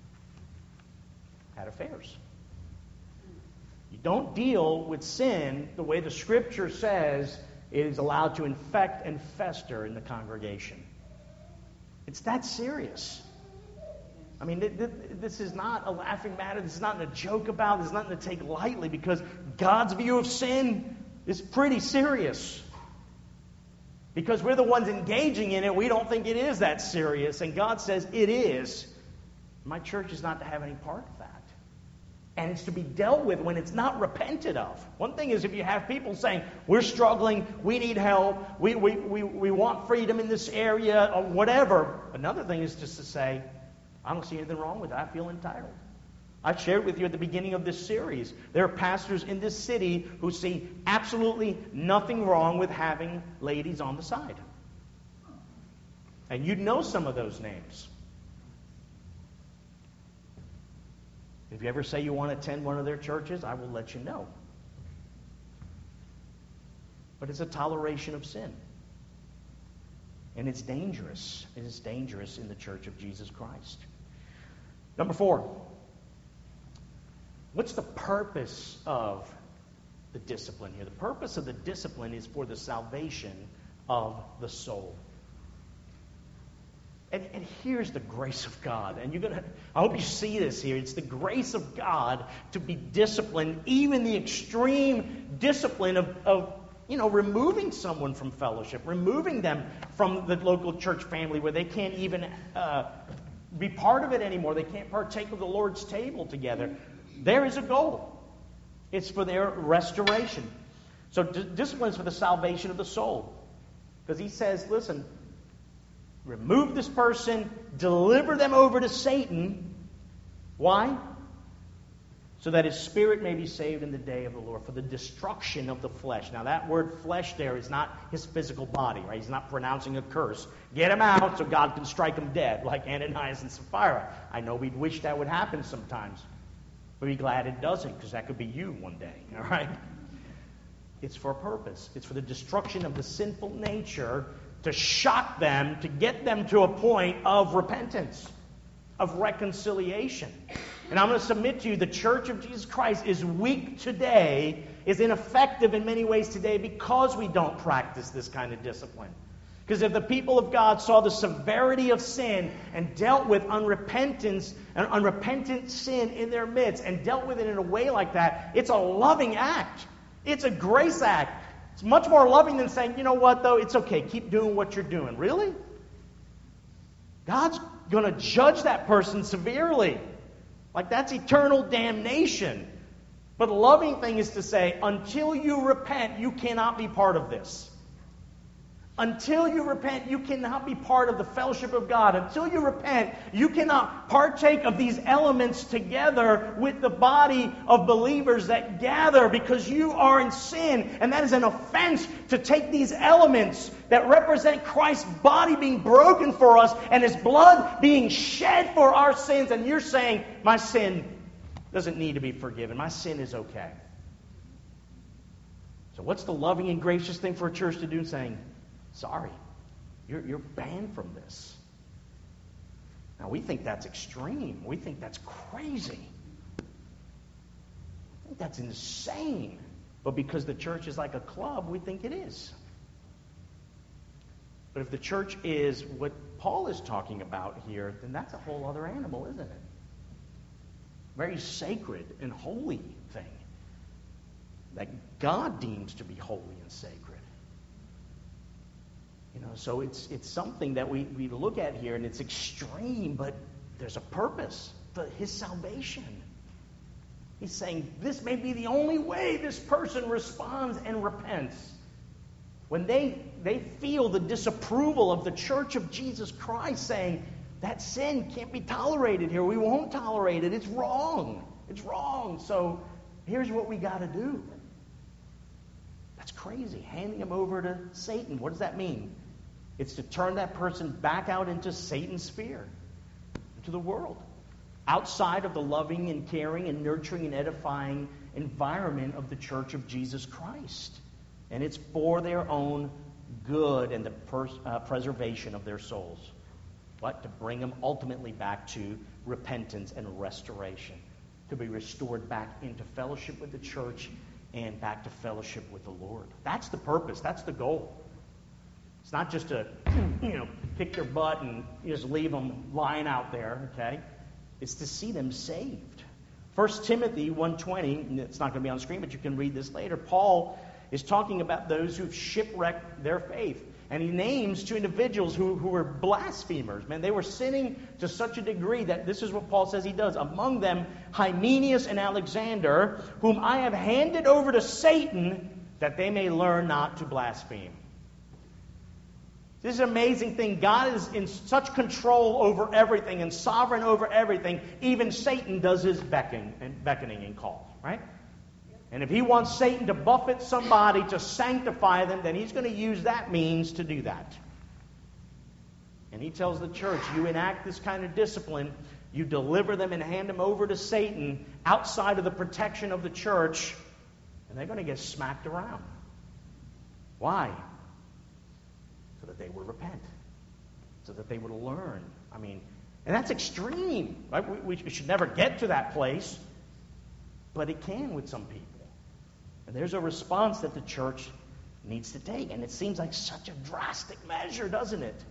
had affairs. You don't deal with sin the way the Scripture says it is allowed to infect and fester in the congregation. It's that serious. I mean, th- th- this is not a laughing matter. This is not a joke about. This is nothing to take lightly because God's view of sin is pretty serious. Because we're the ones engaging in it, we don't think it is that serious. And God says it is. My church is not to have any part of that. And it's to be dealt with when it's not repented of. One thing is if you have people saying, we're struggling, we need help, we, we, we, we want freedom in this area, or whatever. Another thing is just to say, I don't see anything wrong with that. I feel entitled. I shared with you at the beginning of this series, there are pastors in this city who see absolutely nothing wrong with having ladies on the side. And you'd know some of those names. If you ever say you want to attend one of their churches, I will let you know. but it's a toleration of sin. And it's dangerous. It is dangerous in the church of Jesus Christ. Number four, what's the purpose of the discipline here? The purpose of the discipline is for the salvation of the soul. And, and here's the grace of God. And you're gonna, I hope you see this here. It's the grace of God to be disciplined, even the extreme discipline of, of you know, removing someone from fellowship, removing them from the local church family where they can't even uh, be part of it anymore. They can't partake of the Lord's table together. There is a goal. It's for their restoration. So d- discipline is for the salvation of the soul. Because he says, listen, remove this person, deliver them over to Satan. Why? So that his spirit may be saved in the day of the Lord, for the destruction of the flesh. Now that word flesh there is not his physical body, right? He's not pronouncing a curse. Get him out so God can strike him dead, like Ananias and Sapphira. I know we'd wish that would happen sometimes, but be glad it doesn't, because that could be you one day, all right? It's for a purpose. It's for the destruction of the sinful nature, to shock them, to get them to a point of repentance, of reconciliation. And I'm going to submit to you, the Church of Jesus Christ is weak today, is ineffective in many ways today because we don't practice this kind of discipline. Because if the people of God saw the severity of sin and dealt with unrepentance and unrepentant sin in their midst and dealt with it in a way like that, it's a loving act. It's a grace act. It's much more loving than saying, you know what, though, it's okay, keep doing what you're doing. Really? God's going to judge that person severely. Like, that's eternal damnation. But the loving thing is to say, until you repent, you cannot be part of this. Until you repent, you cannot be part of the fellowship of God. Until you repent, you cannot partake of these elements together with the body of believers that gather, because you are in sin. And that is an offense to take these elements that represent Christ's body being broken for us and His blood being shed for our sins. And you're saying, my sin doesn't need to be forgiven. My sin is okay. So what's the loving and gracious thing for a church to do? Saying, sorry, you're, you're banned from this. Now, we think that's extreme. We think that's crazy. I think that's insane. But because the church is like a club, we think it is. But if the church is what Paul is talking about here, then that's a whole other animal, isn't it? Very sacred and holy thing that God deems to be holy and sacred. You know, so it's it's something that we, we look at here, and it's extreme, but there's a purpose for His salvation. He's saying this may be the only way this person responds and repents. When they, they feel the disapproval of the Church of Jesus Christ saying, that sin can't be tolerated here. We won't tolerate it. It's wrong. It's wrong. So here's what we got to do. That's crazy. Handing them over to Satan. What does that mean? It's to turn that person back out into Satan's sphere, into the world, outside of the loving and caring and nurturing and edifying environment of the Church of Jesus Christ. And it's for their own good and the pers- uh, preservation of their souls. What? To bring them ultimately back to repentance and restoration. To be restored back into fellowship with the church and back to fellowship with the Lord. That's the purpose. That's the goal. It's not just to, you know, kick their butt and just leave them lying out there, okay? It's to see them saved. First Timothy one twenty, and it's not going to be on the screen, but you can read this later. Paul is talking about those who've shipwrecked their faith. And he names two individuals who, who were blasphemers. Man, they were sinning to such a degree that this is what Paul says he does. Among them, Hymenaeus and Alexander, whom I have handed over to Satan, that they may learn not to blaspheme. This is an amazing thing. God is in such control over everything and sovereign over everything. Even Satan does his beckon and beckoning and call, right? And if he wants Satan to buffet somebody to sanctify them, then he's going to use that means to do that. And he tells the church, you enact this kind of discipline, you deliver them and hand them over to Satan outside of the protection of the church, and they're going to get smacked around. Why? So that they would repent. So that they would learn. I mean, and that's extreme. Right? We, we should never get to that place. But it can with some people. And there's a response that the church needs to take. And it seems like such a drastic measure, doesn't it?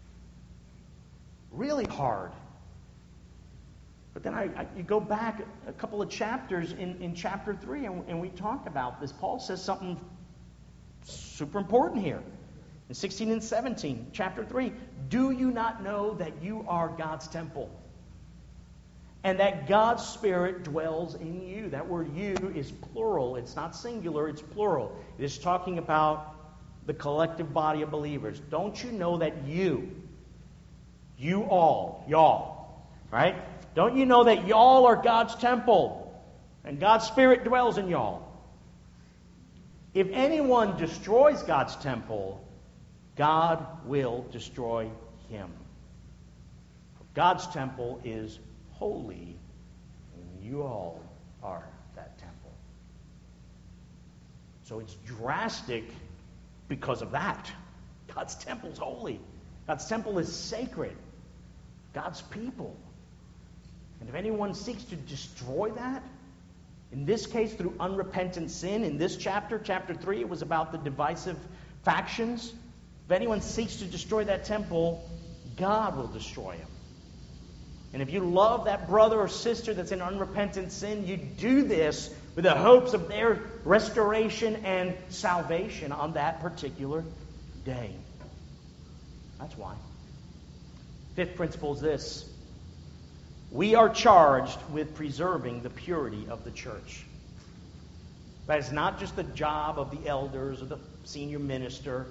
Really hard. But then I, I, you go back a couple of chapters in, in chapter three, and, and we talk about this. Paul says something super important here. In sixteen and seventeen, chapter three, do you not know that you are God's temple? And that God's Spirit dwells in you. That word you is plural. It's not singular, it's plural. It is talking about the collective body of believers. Don't you know that you, you all, y'all, right? Don't you know that y'all are God's temple? And God's Spirit dwells in y'all. If anyone destroys God's temple, God will destroy him. God's temple is holy, and you all are that temple. So it's drastic because of that. God's temple is holy. God's temple is sacred. God's people. And if anyone seeks to destroy that, in this case through unrepentant sin, in this chapter, chapter three, it was about the divisive factions. If anyone seeks to destroy that temple, God will destroy him. And if you love that brother or sister that's in unrepentant sin, you do this with the hopes of their restoration and salvation on that particular day. That's why. Fifth principle is this. We are charged with preserving the purity of the church. That is not just the job of the elders or the senior minister.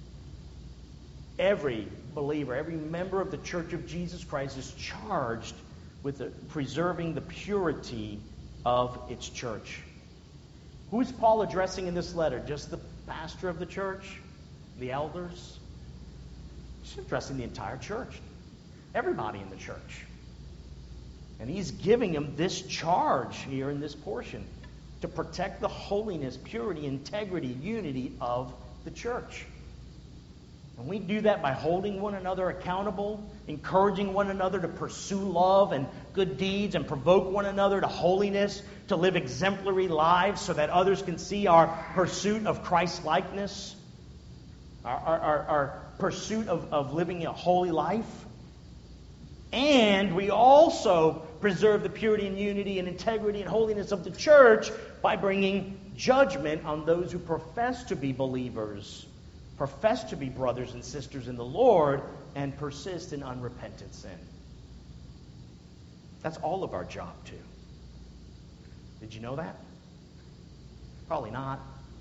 Every believer, every member of the Church of Jesus Christ is charged with the, preserving the purity of its church. Who is Paul addressing in this letter? Just the pastor of the church? The elders? He's addressing the entire church. Everybody in the church. And he's giving them this charge here in this portion to protect the holiness, purity, integrity, unity of the church. And we do that by holding one another accountable, encouraging one another to pursue love and good deeds, and provoke one another to holiness, to live exemplary lives so that others can see our pursuit of Christ-likeness, our, our, our, our pursuit of, of living a holy life. And we also preserve the purity and unity and integrity and holiness of the church by bringing judgment on those who profess to be believers, profess to be brothers and sisters in the Lord, and persist in unrepentant sin. That's all of our job, too. Did you know that? Probably not.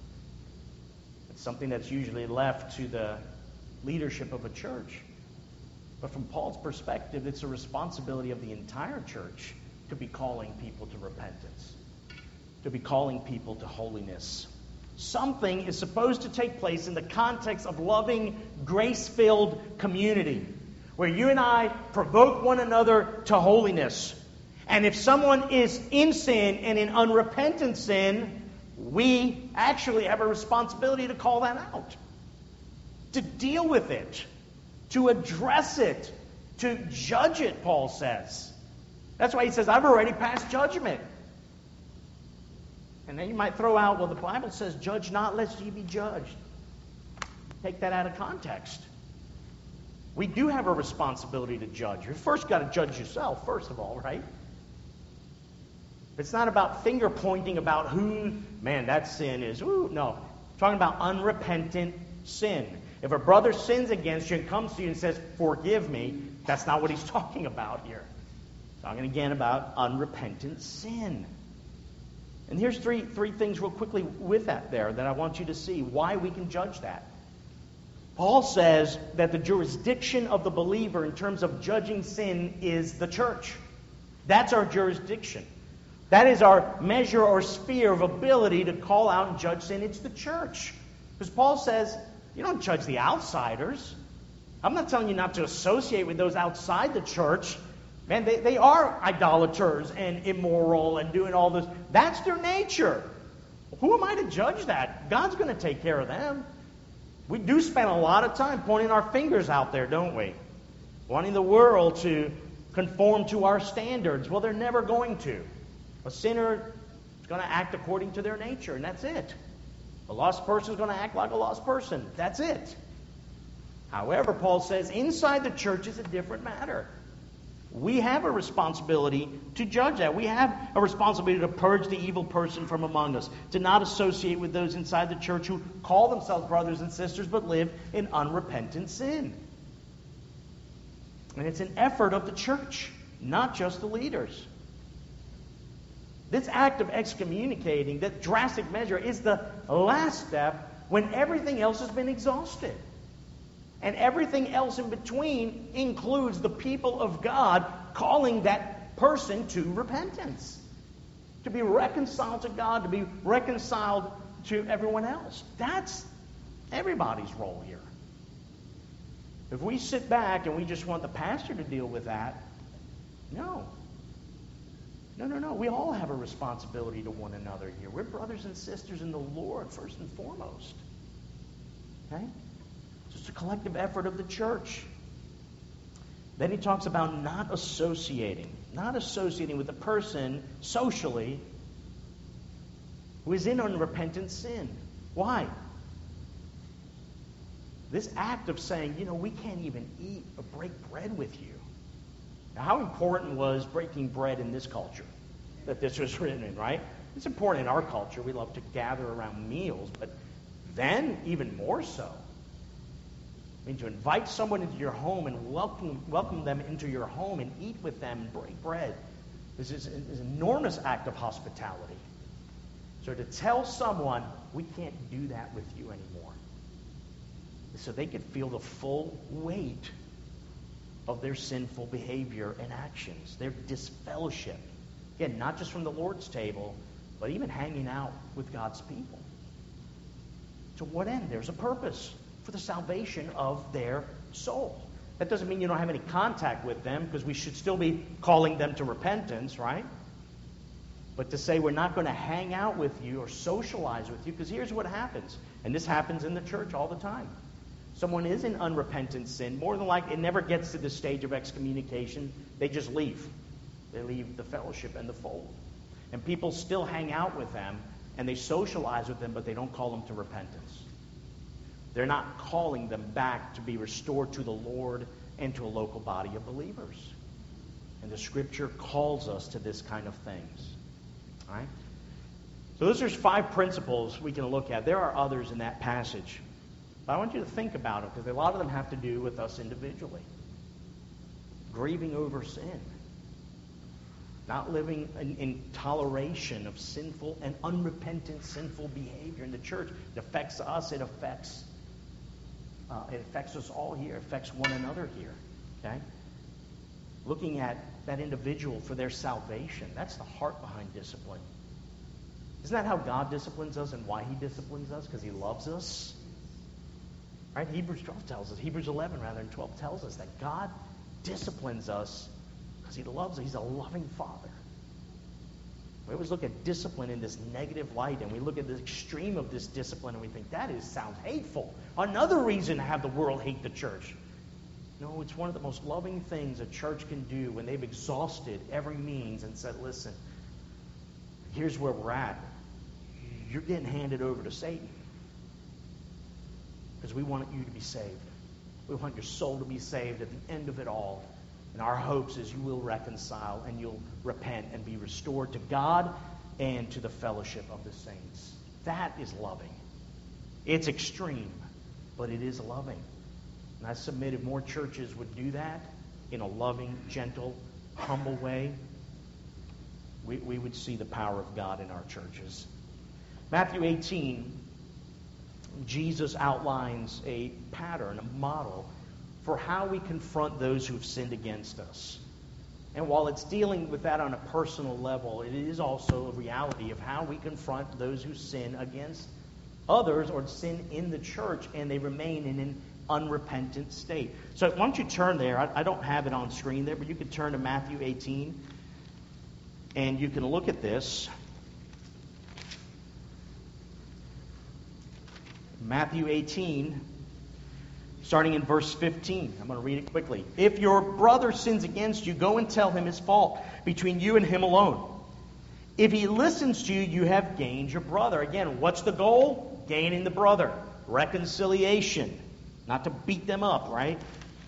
It's something that's usually left to the leadership of a church. But from Paul's perspective, it's a responsibility of the entire church to be calling people to repentance, to be calling people to holiness. Something is supposed to take place in the context of loving, grace-filled community, where you and I provoke one another to holiness. And if someone is in sin and in unrepentant sin, we actually have a responsibility to call that out, to deal with it, to address it, to judge it, Paul says. That's why he says, I've already passed judgment. And then you might throw out, well, the Bible says, judge not lest ye be judged. Take that out of context. We do have a responsibility to judge. You first got to judge yourself, first of all, right? It's not about finger pointing about who, man, that sin is, ooh, no. It's talking about unrepentant sin. If a brother sins against you and comes to you and says, forgive me, that's not what he's talking about here. He's talking again about unrepentant sin. And here's three, three things real quickly with that there that I want you to see why we can judge that. Paul says that the jurisdiction of the believer in terms of judging sin is the church. That's our jurisdiction. That is our measure or sphere of ability to call out and judge sin. It's the church. Because Paul says, you don't judge the outsiders. I'm not telling you not to associate with those outside the church. Man, they, they are idolaters and immoral and doing all this. That's their nature. Who am I to judge that? God's going to take care of them. We do spend a lot of time pointing our fingers out there, don't we? Wanting the world to conform to our standards. Well, they're never going to. A sinner is going to act according to their nature, and that's it. A lost person is going to act like a lost person. That's it. However, Paul says, inside the church is a different matter. We have a responsibility to judge that. We have a responsibility to purge the evil person from among us, to not associate with those inside the church who call themselves brothers and sisters but live in unrepentant sin. And it's an effort of the church, not just the leaders. This act of excommunicating, that drastic measure, is the last step when everything else has been exhausted. And everything else in between includes the people of God calling that person to repentance. To be reconciled to God, to be reconciled to everyone else. That's everybody's role here. If we sit back and we just want the pastor to deal with that, no. No, no, no. We all have a responsibility to one another here. We're brothers and sisters in the Lord, first and foremost. Okay? It's just a collective effort of the church. Then he talks about not associating. Not associating with a person socially who is in unrepentant sin. Why? This act of saying, you know, we can't even eat or break bread with you. Now, how important was breaking bread in this culture that this was written in, right? It's important in our culture. We love to gather around meals, but then even more so. I mean, to invite someone into your home and welcome welcome them into your home and eat with them and break bread. This is an enormous act of hospitality. So to tell someone, we can't do that with you anymore, so they could feel the full weight of their sinful behavior and actions, their disfellowship. Again, not just from the Lord's table, but even hanging out with God's people. To what end? There's a purpose. For the salvation of their soul. That doesn't mean you don't have any contact with them, because we should still be calling them to repentance, right? But to say we're not going to hang out with you or socialize with you, because here's what happens, and this happens in the church all the time. Someone is in unrepentant sin, more than likely it never gets to the stage of excommunication. They just leave. They leave the fellowship and the fold. And people still hang out with them, and they socialize with them, but they don't call them to repentance. They're not calling them back to be restored to the Lord and to a local body of believers. And the Scripture calls us to this kind of things. All right? So those are five principles we can look at. There are others in that passage. But I want you to think about it, because a lot of them have to do with us individually. Grieving over sin. Not living in, in toleration of sinful and unrepentant sinful behavior in the church. It affects us. It affects Uh, it affects us all here. It affects one another here. Okay? Looking at that individual for their salvation. That's the heart behind discipline. Isn't that how God disciplines us and why He disciplines us? Because He loves us. Right? Hebrews twelve tells us, Hebrews eleven rather than twelve tells us that God disciplines us because He loves us. He's a loving Father. We always look at discipline in this negative light, and we look at the extreme of this discipline, and we think, that is sounds hateful. Another reason to have the world hate the church. No, it's one of the most loving things a church can do when they've exhausted every means and said, listen, here's where we're at. You're getting handed over to Satan. Because we want you to be saved. We want your soul to be saved at the end of it all. And our hopes is you will reconcile and you'll repent and be restored to God and to the fellowship of the saints. That is loving. It's extreme, but it is loving. And I submit if more churches would do that in a loving, gentle, humble way, we, we would see the power of God in our churches. Matthew eighteen, Jesus outlines a pattern, a model for how we confront those who have sinned against us. And while it's dealing with that on a personal level, it is also a reality of how we confront those who sin against others or sin in the church and they remain in an unrepentant state. So why don't you turn there? I, I don't have it on screen there, but you can turn to Matthew eighteen and you can look at this. Matthew eighteen, starting in verse fifteen. I'm going to read it quickly. If your brother sins against you, go and tell him his fault between you and him alone. If he listens to you, you have gained your brother. Again, what's the goal? Gaining the brother. Reconciliation. Not to beat them up, right?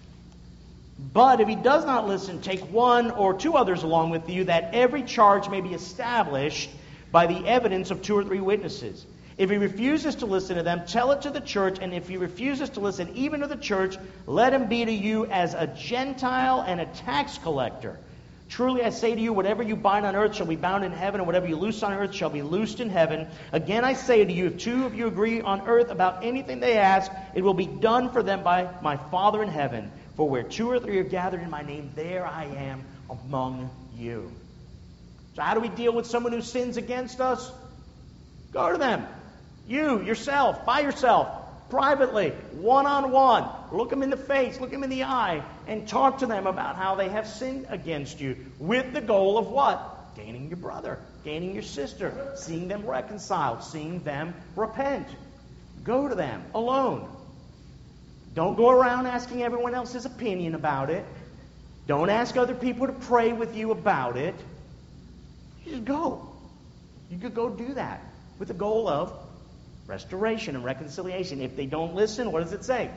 But if he does not listen, take one or two others along with you, that every charge may be established by the evidence of two or three witnesses. If he refuses to listen to them, tell it to the church. And if he refuses to listen even to the church, let him be to you as a Gentile and a tax collector. Truly I say to you, whatever you bind on earth shall be bound in heaven, and whatever you loose on earth shall be loosed in heaven. Again I say to you, if two of you agree on earth about anything they ask, it will be done for them by my Father in heaven. For where two or three are gathered in my name, there I am among you. So how do we deal with someone who sins against us? Go to them. You, yourself, by yourself, privately, one-on-one. Look them in the face, look them in the eye, and talk to them about how they have sinned against you with the goal of what? Gaining your brother, gaining your sister, seeing them reconciled, seeing them repent. Go to them alone. Don't go around asking everyone else's opinion about it. Don't ask other people to pray with you about it. You just go. You could go do that with the goal of restoration and reconciliation. If they don't listen, what does it say?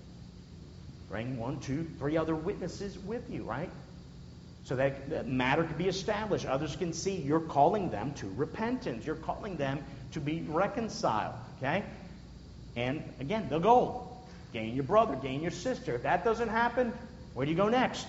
Bring one, two, three other witnesses with you, right? So that the matter can be established. Others can see you're calling them to repentance. You're calling them to be reconciled, okay? And again, the goal, gain your brother, gain your sister. If that doesn't happen, where do you go next?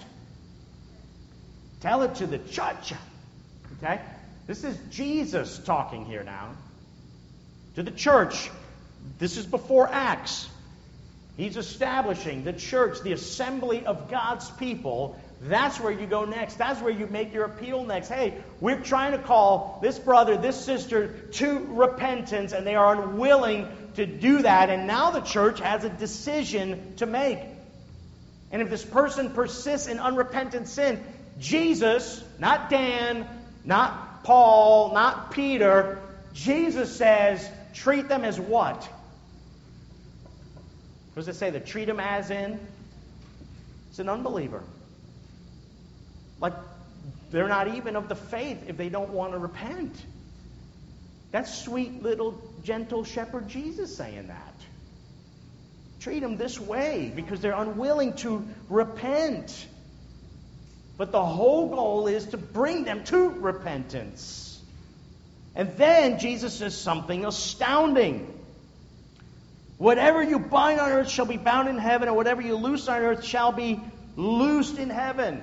Tell it to the church, okay? This is Jesus talking here now. To the church. This is before Acts. He's establishing the church, the assembly of God's people. That's where you go next. That's where you make your appeal next. Hey, we're trying to call this brother, this sister to repentance, and they are unwilling to do that. And now the church has a decision to make. And if this person persists in unrepentant sin, Jesus, not Dan, not Paul, not Peter, Jesus says, treat them as what? What does it say? That treat them as in? It's an unbeliever. Like they're not even of the faith if they don't want to repent. That's sweet little gentle shepherd Jesus saying that. Treat them this way because they're unwilling to repent. But the whole goal is to bring them to repentance. And then Jesus says something astounding. Whatever you bind on earth shall be bound in heaven, and whatever you loose on earth shall be loosed in heaven.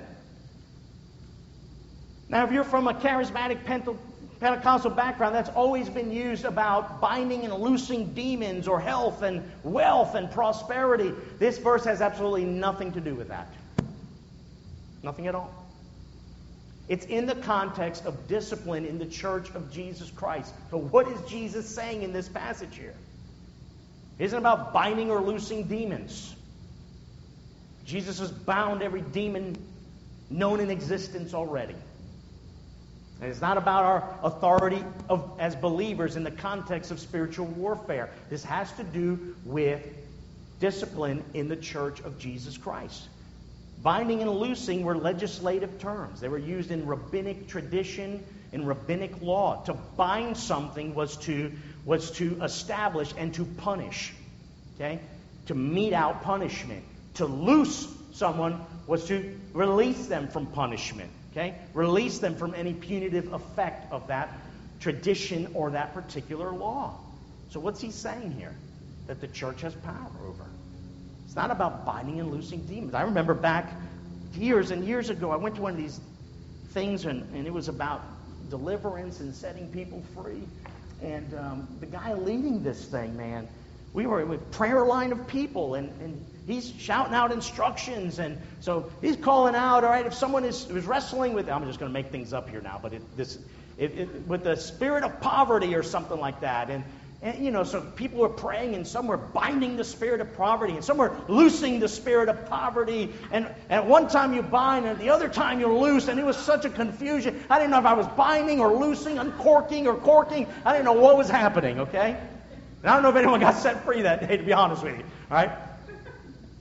Now, if you're from a charismatic Pentecostal background, that's always been used about binding and loosing demons or health and wealth and prosperity. This verse has absolutely nothing to do with that. Nothing at all. It's in the context of discipline in the church of Jesus Christ. So what is Jesus saying in this passage here? It isn't about binding or loosing demons. Jesus has bound every demon known in existence already. And it's not about our authority of, as believers in the context of spiritual warfare. This has to do with discipline in the church of Jesus Christ. Binding and loosing were legislative terms. They were used in rabbinic tradition, in rabbinic law. To bind something was to, was to establish and to punish. Okay? To mete out punishment. To loose someone was to release them from punishment. Okay? Release them from any punitive effect of that tradition or that particular law. So what's he saying here? That the church has power over. It's not about binding and loosing demons. I remember back years and years ago, I went to one of these things, and, and it was about deliverance and setting people free. And um, the guy leading this thing, man, we were with a prayer line of people, and, and he's shouting out instructions. And so he's calling out, all right, if someone is, is wrestling with, I'm just going to make things up here now, but it, this, it, it, with the spirit of poverty or something like that. And And, you know, so people were praying, and some were binding the spirit of poverty, and some were loosing the spirit of poverty. And, and at one time you bind, and at the other time you loose, and it was such a confusion. I didn't know if I was binding or loosing, uncorking or corking. I didn't know what was happening, okay? And I don't know if anyone got set free that day, to be honest with you, all right?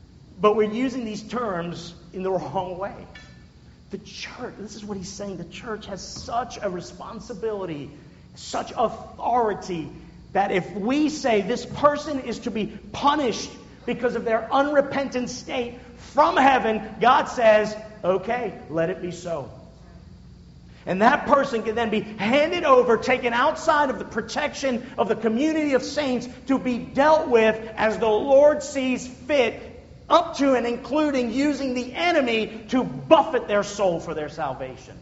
but we're using these terms in the wrong way. The church, this is what he's saying, the church has such a responsibility, such authority, that if we say this person is to be punished because of their unrepentant state from heaven, God says, okay, let it be so. And that person can then be handed over, taken outside of the protection of the community of saints to be dealt with as the Lord sees fit, up to and including using the enemy to buffet their soul for their salvation.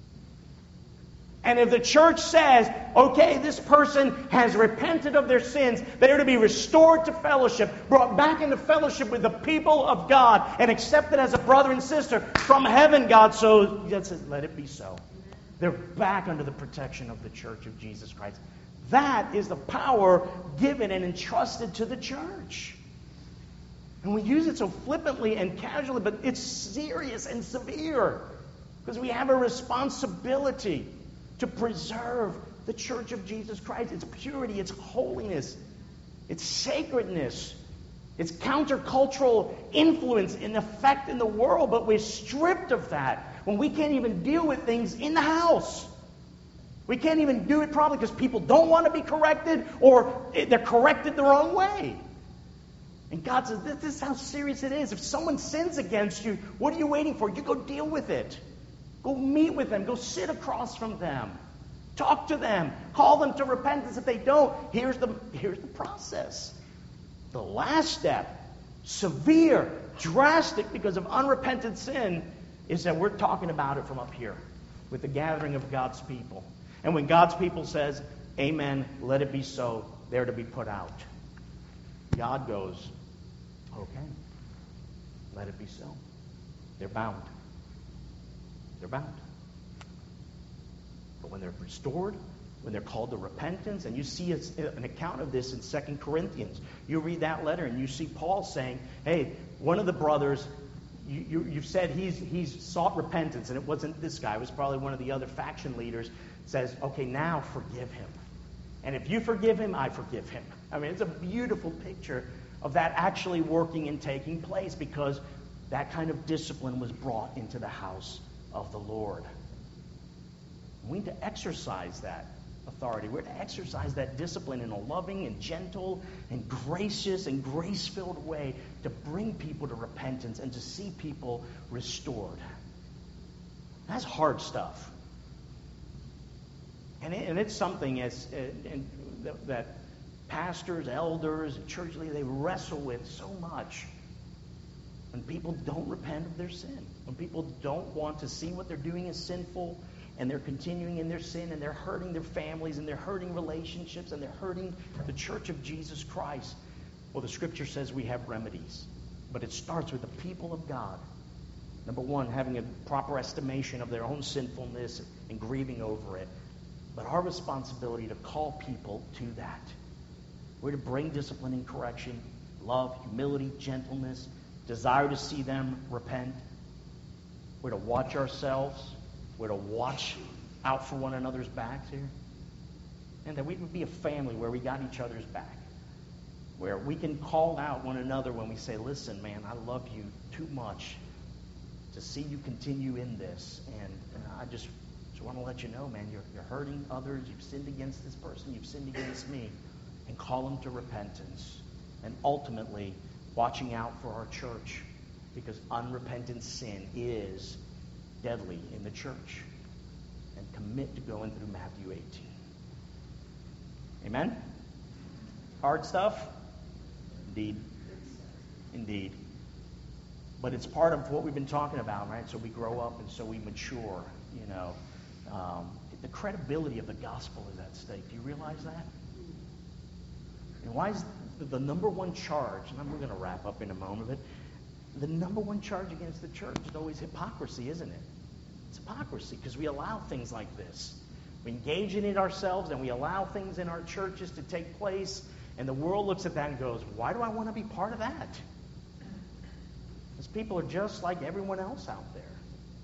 And if the church says, okay, this person has repented of their sins, they are to be restored to fellowship, brought back into fellowship with the people of God, and accepted as a brother and sister from heaven, God, so God says, let it be so. They're back under the protection of the church of Jesus Christ. That is the power given and entrusted to the church. And we use it so flippantly and casually, but it's serious and severe, because we have a responsibility to preserve the church of Jesus Christ, its purity, its holiness, its sacredness, its countercultural influence and effect in the world. But we're stripped of that when we can't even deal with things in the house. We can't even do it probably because people don't want to be corrected, or they're corrected the wrong way. And God says, this is how serious it is. If someone sins against you, what are you waiting for? You go deal with it. Go meet with them. Go sit across from them. Talk to them. Call them to repentance. If they don't, here's the, here's the process. The last step, severe, drastic because of unrepentant sin, is that we're talking about it from up here with the gathering of God's people. And when God's people says, amen, let it be so, they're to be put out. God goes, okay, let it be so. They're bound. They're bound. But when they're restored, when they're called to repentance, and you see an account of this in Second Corinthians. You read that letter and you see Paul saying, hey, one of the brothers, you, you, you've said he's, he's sought repentance, and it wasn't this guy, it was probably one of the other faction leaders, says, okay, now forgive him. And if you forgive him, I forgive him. I mean, it's a beautiful picture of that actually working and taking place, because that kind of discipline was brought into the house of the Lord. We need to exercise that authority. We're to exercise that discipline in a loving and gentle and gracious and grace-filled way to bring people to repentance and to see people restored. That's hard stuff. And, it, and it's something as uh, and that, that pastors, elders, church leaders, they wrestle with so much. When people don't repent of their sin, when people don't want to see what they're doing is sinful, and they're continuing in their sin, and they're hurting their families, and they're hurting relationships, and they're hurting the church of Jesus Christ. Well, the Scripture says we have remedies, but it starts with the people of God. Number one, having a proper estimation of their own sinfulness and grieving over it. But our responsibility to call people to that. We're to bring discipline and correction, love, humility, gentleness, desire to see them repent. We're to watch ourselves. We're to watch out for one another's backs here. And that we would be a family where we got each other's back. Where we can call out one another when we say, listen, man, I love you too much to see you continue in this. And, and I just, just want to let you know, man, you're, you're hurting others. You've sinned against this person. You've sinned against me. And call them to repentance. And ultimately, watching out for our church, because unrepentant sin is deadly in the church. And commit to going through Matthew eighteen. Amen? Hard stuff? Indeed. Indeed. But it's part of what we've been talking about, right? So we grow up and so we mature, you know. Um, the credibility of the gospel is at stake. Do you realize that? And why is the number one charge, and I'm going to wrap up in a moment, but the number one charge against the church is always hypocrisy, isn't it? It's hypocrisy because we allow things like this. We engage in it ourselves, and we allow things in our churches to take place, and the world looks at that and goes, why do I want to be part of that? Because people are just like everyone else out there.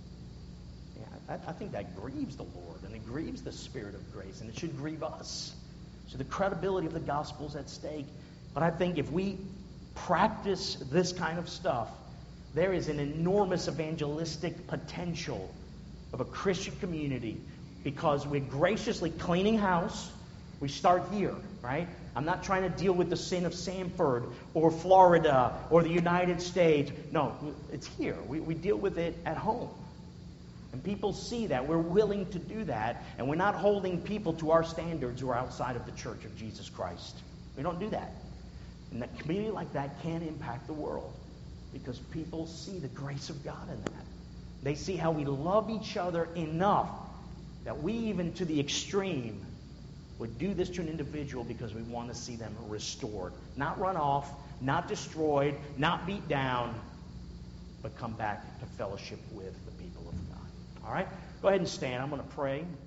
Yeah, I, I think that grieves the Lord, and it grieves the Spirit of grace, and it should grieve us. So the credibility of the gospel is at stake. But I think if we practice this kind of stuff, There is an enormous evangelistic potential of a Christian community because we're graciously cleaning house. We start here, right? I'm not trying to deal with the sin of Sanford or Florida or the United States. No, it's here. We, we deal with it at home. And people see that. We're willing to do that. And we're not holding people to our standards who are outside of the Church of Jesus Christ. We don't do that. And a community like that can impact the world because people see the grace of God in that. They see how we love each other enough that we, even to the extreme, would do this to an individual because we want to see them restored. Not run off, not destroyed, not beat down, but come back to fellowship with the people of God. All right? Go ahead and stand. I'm going to pray.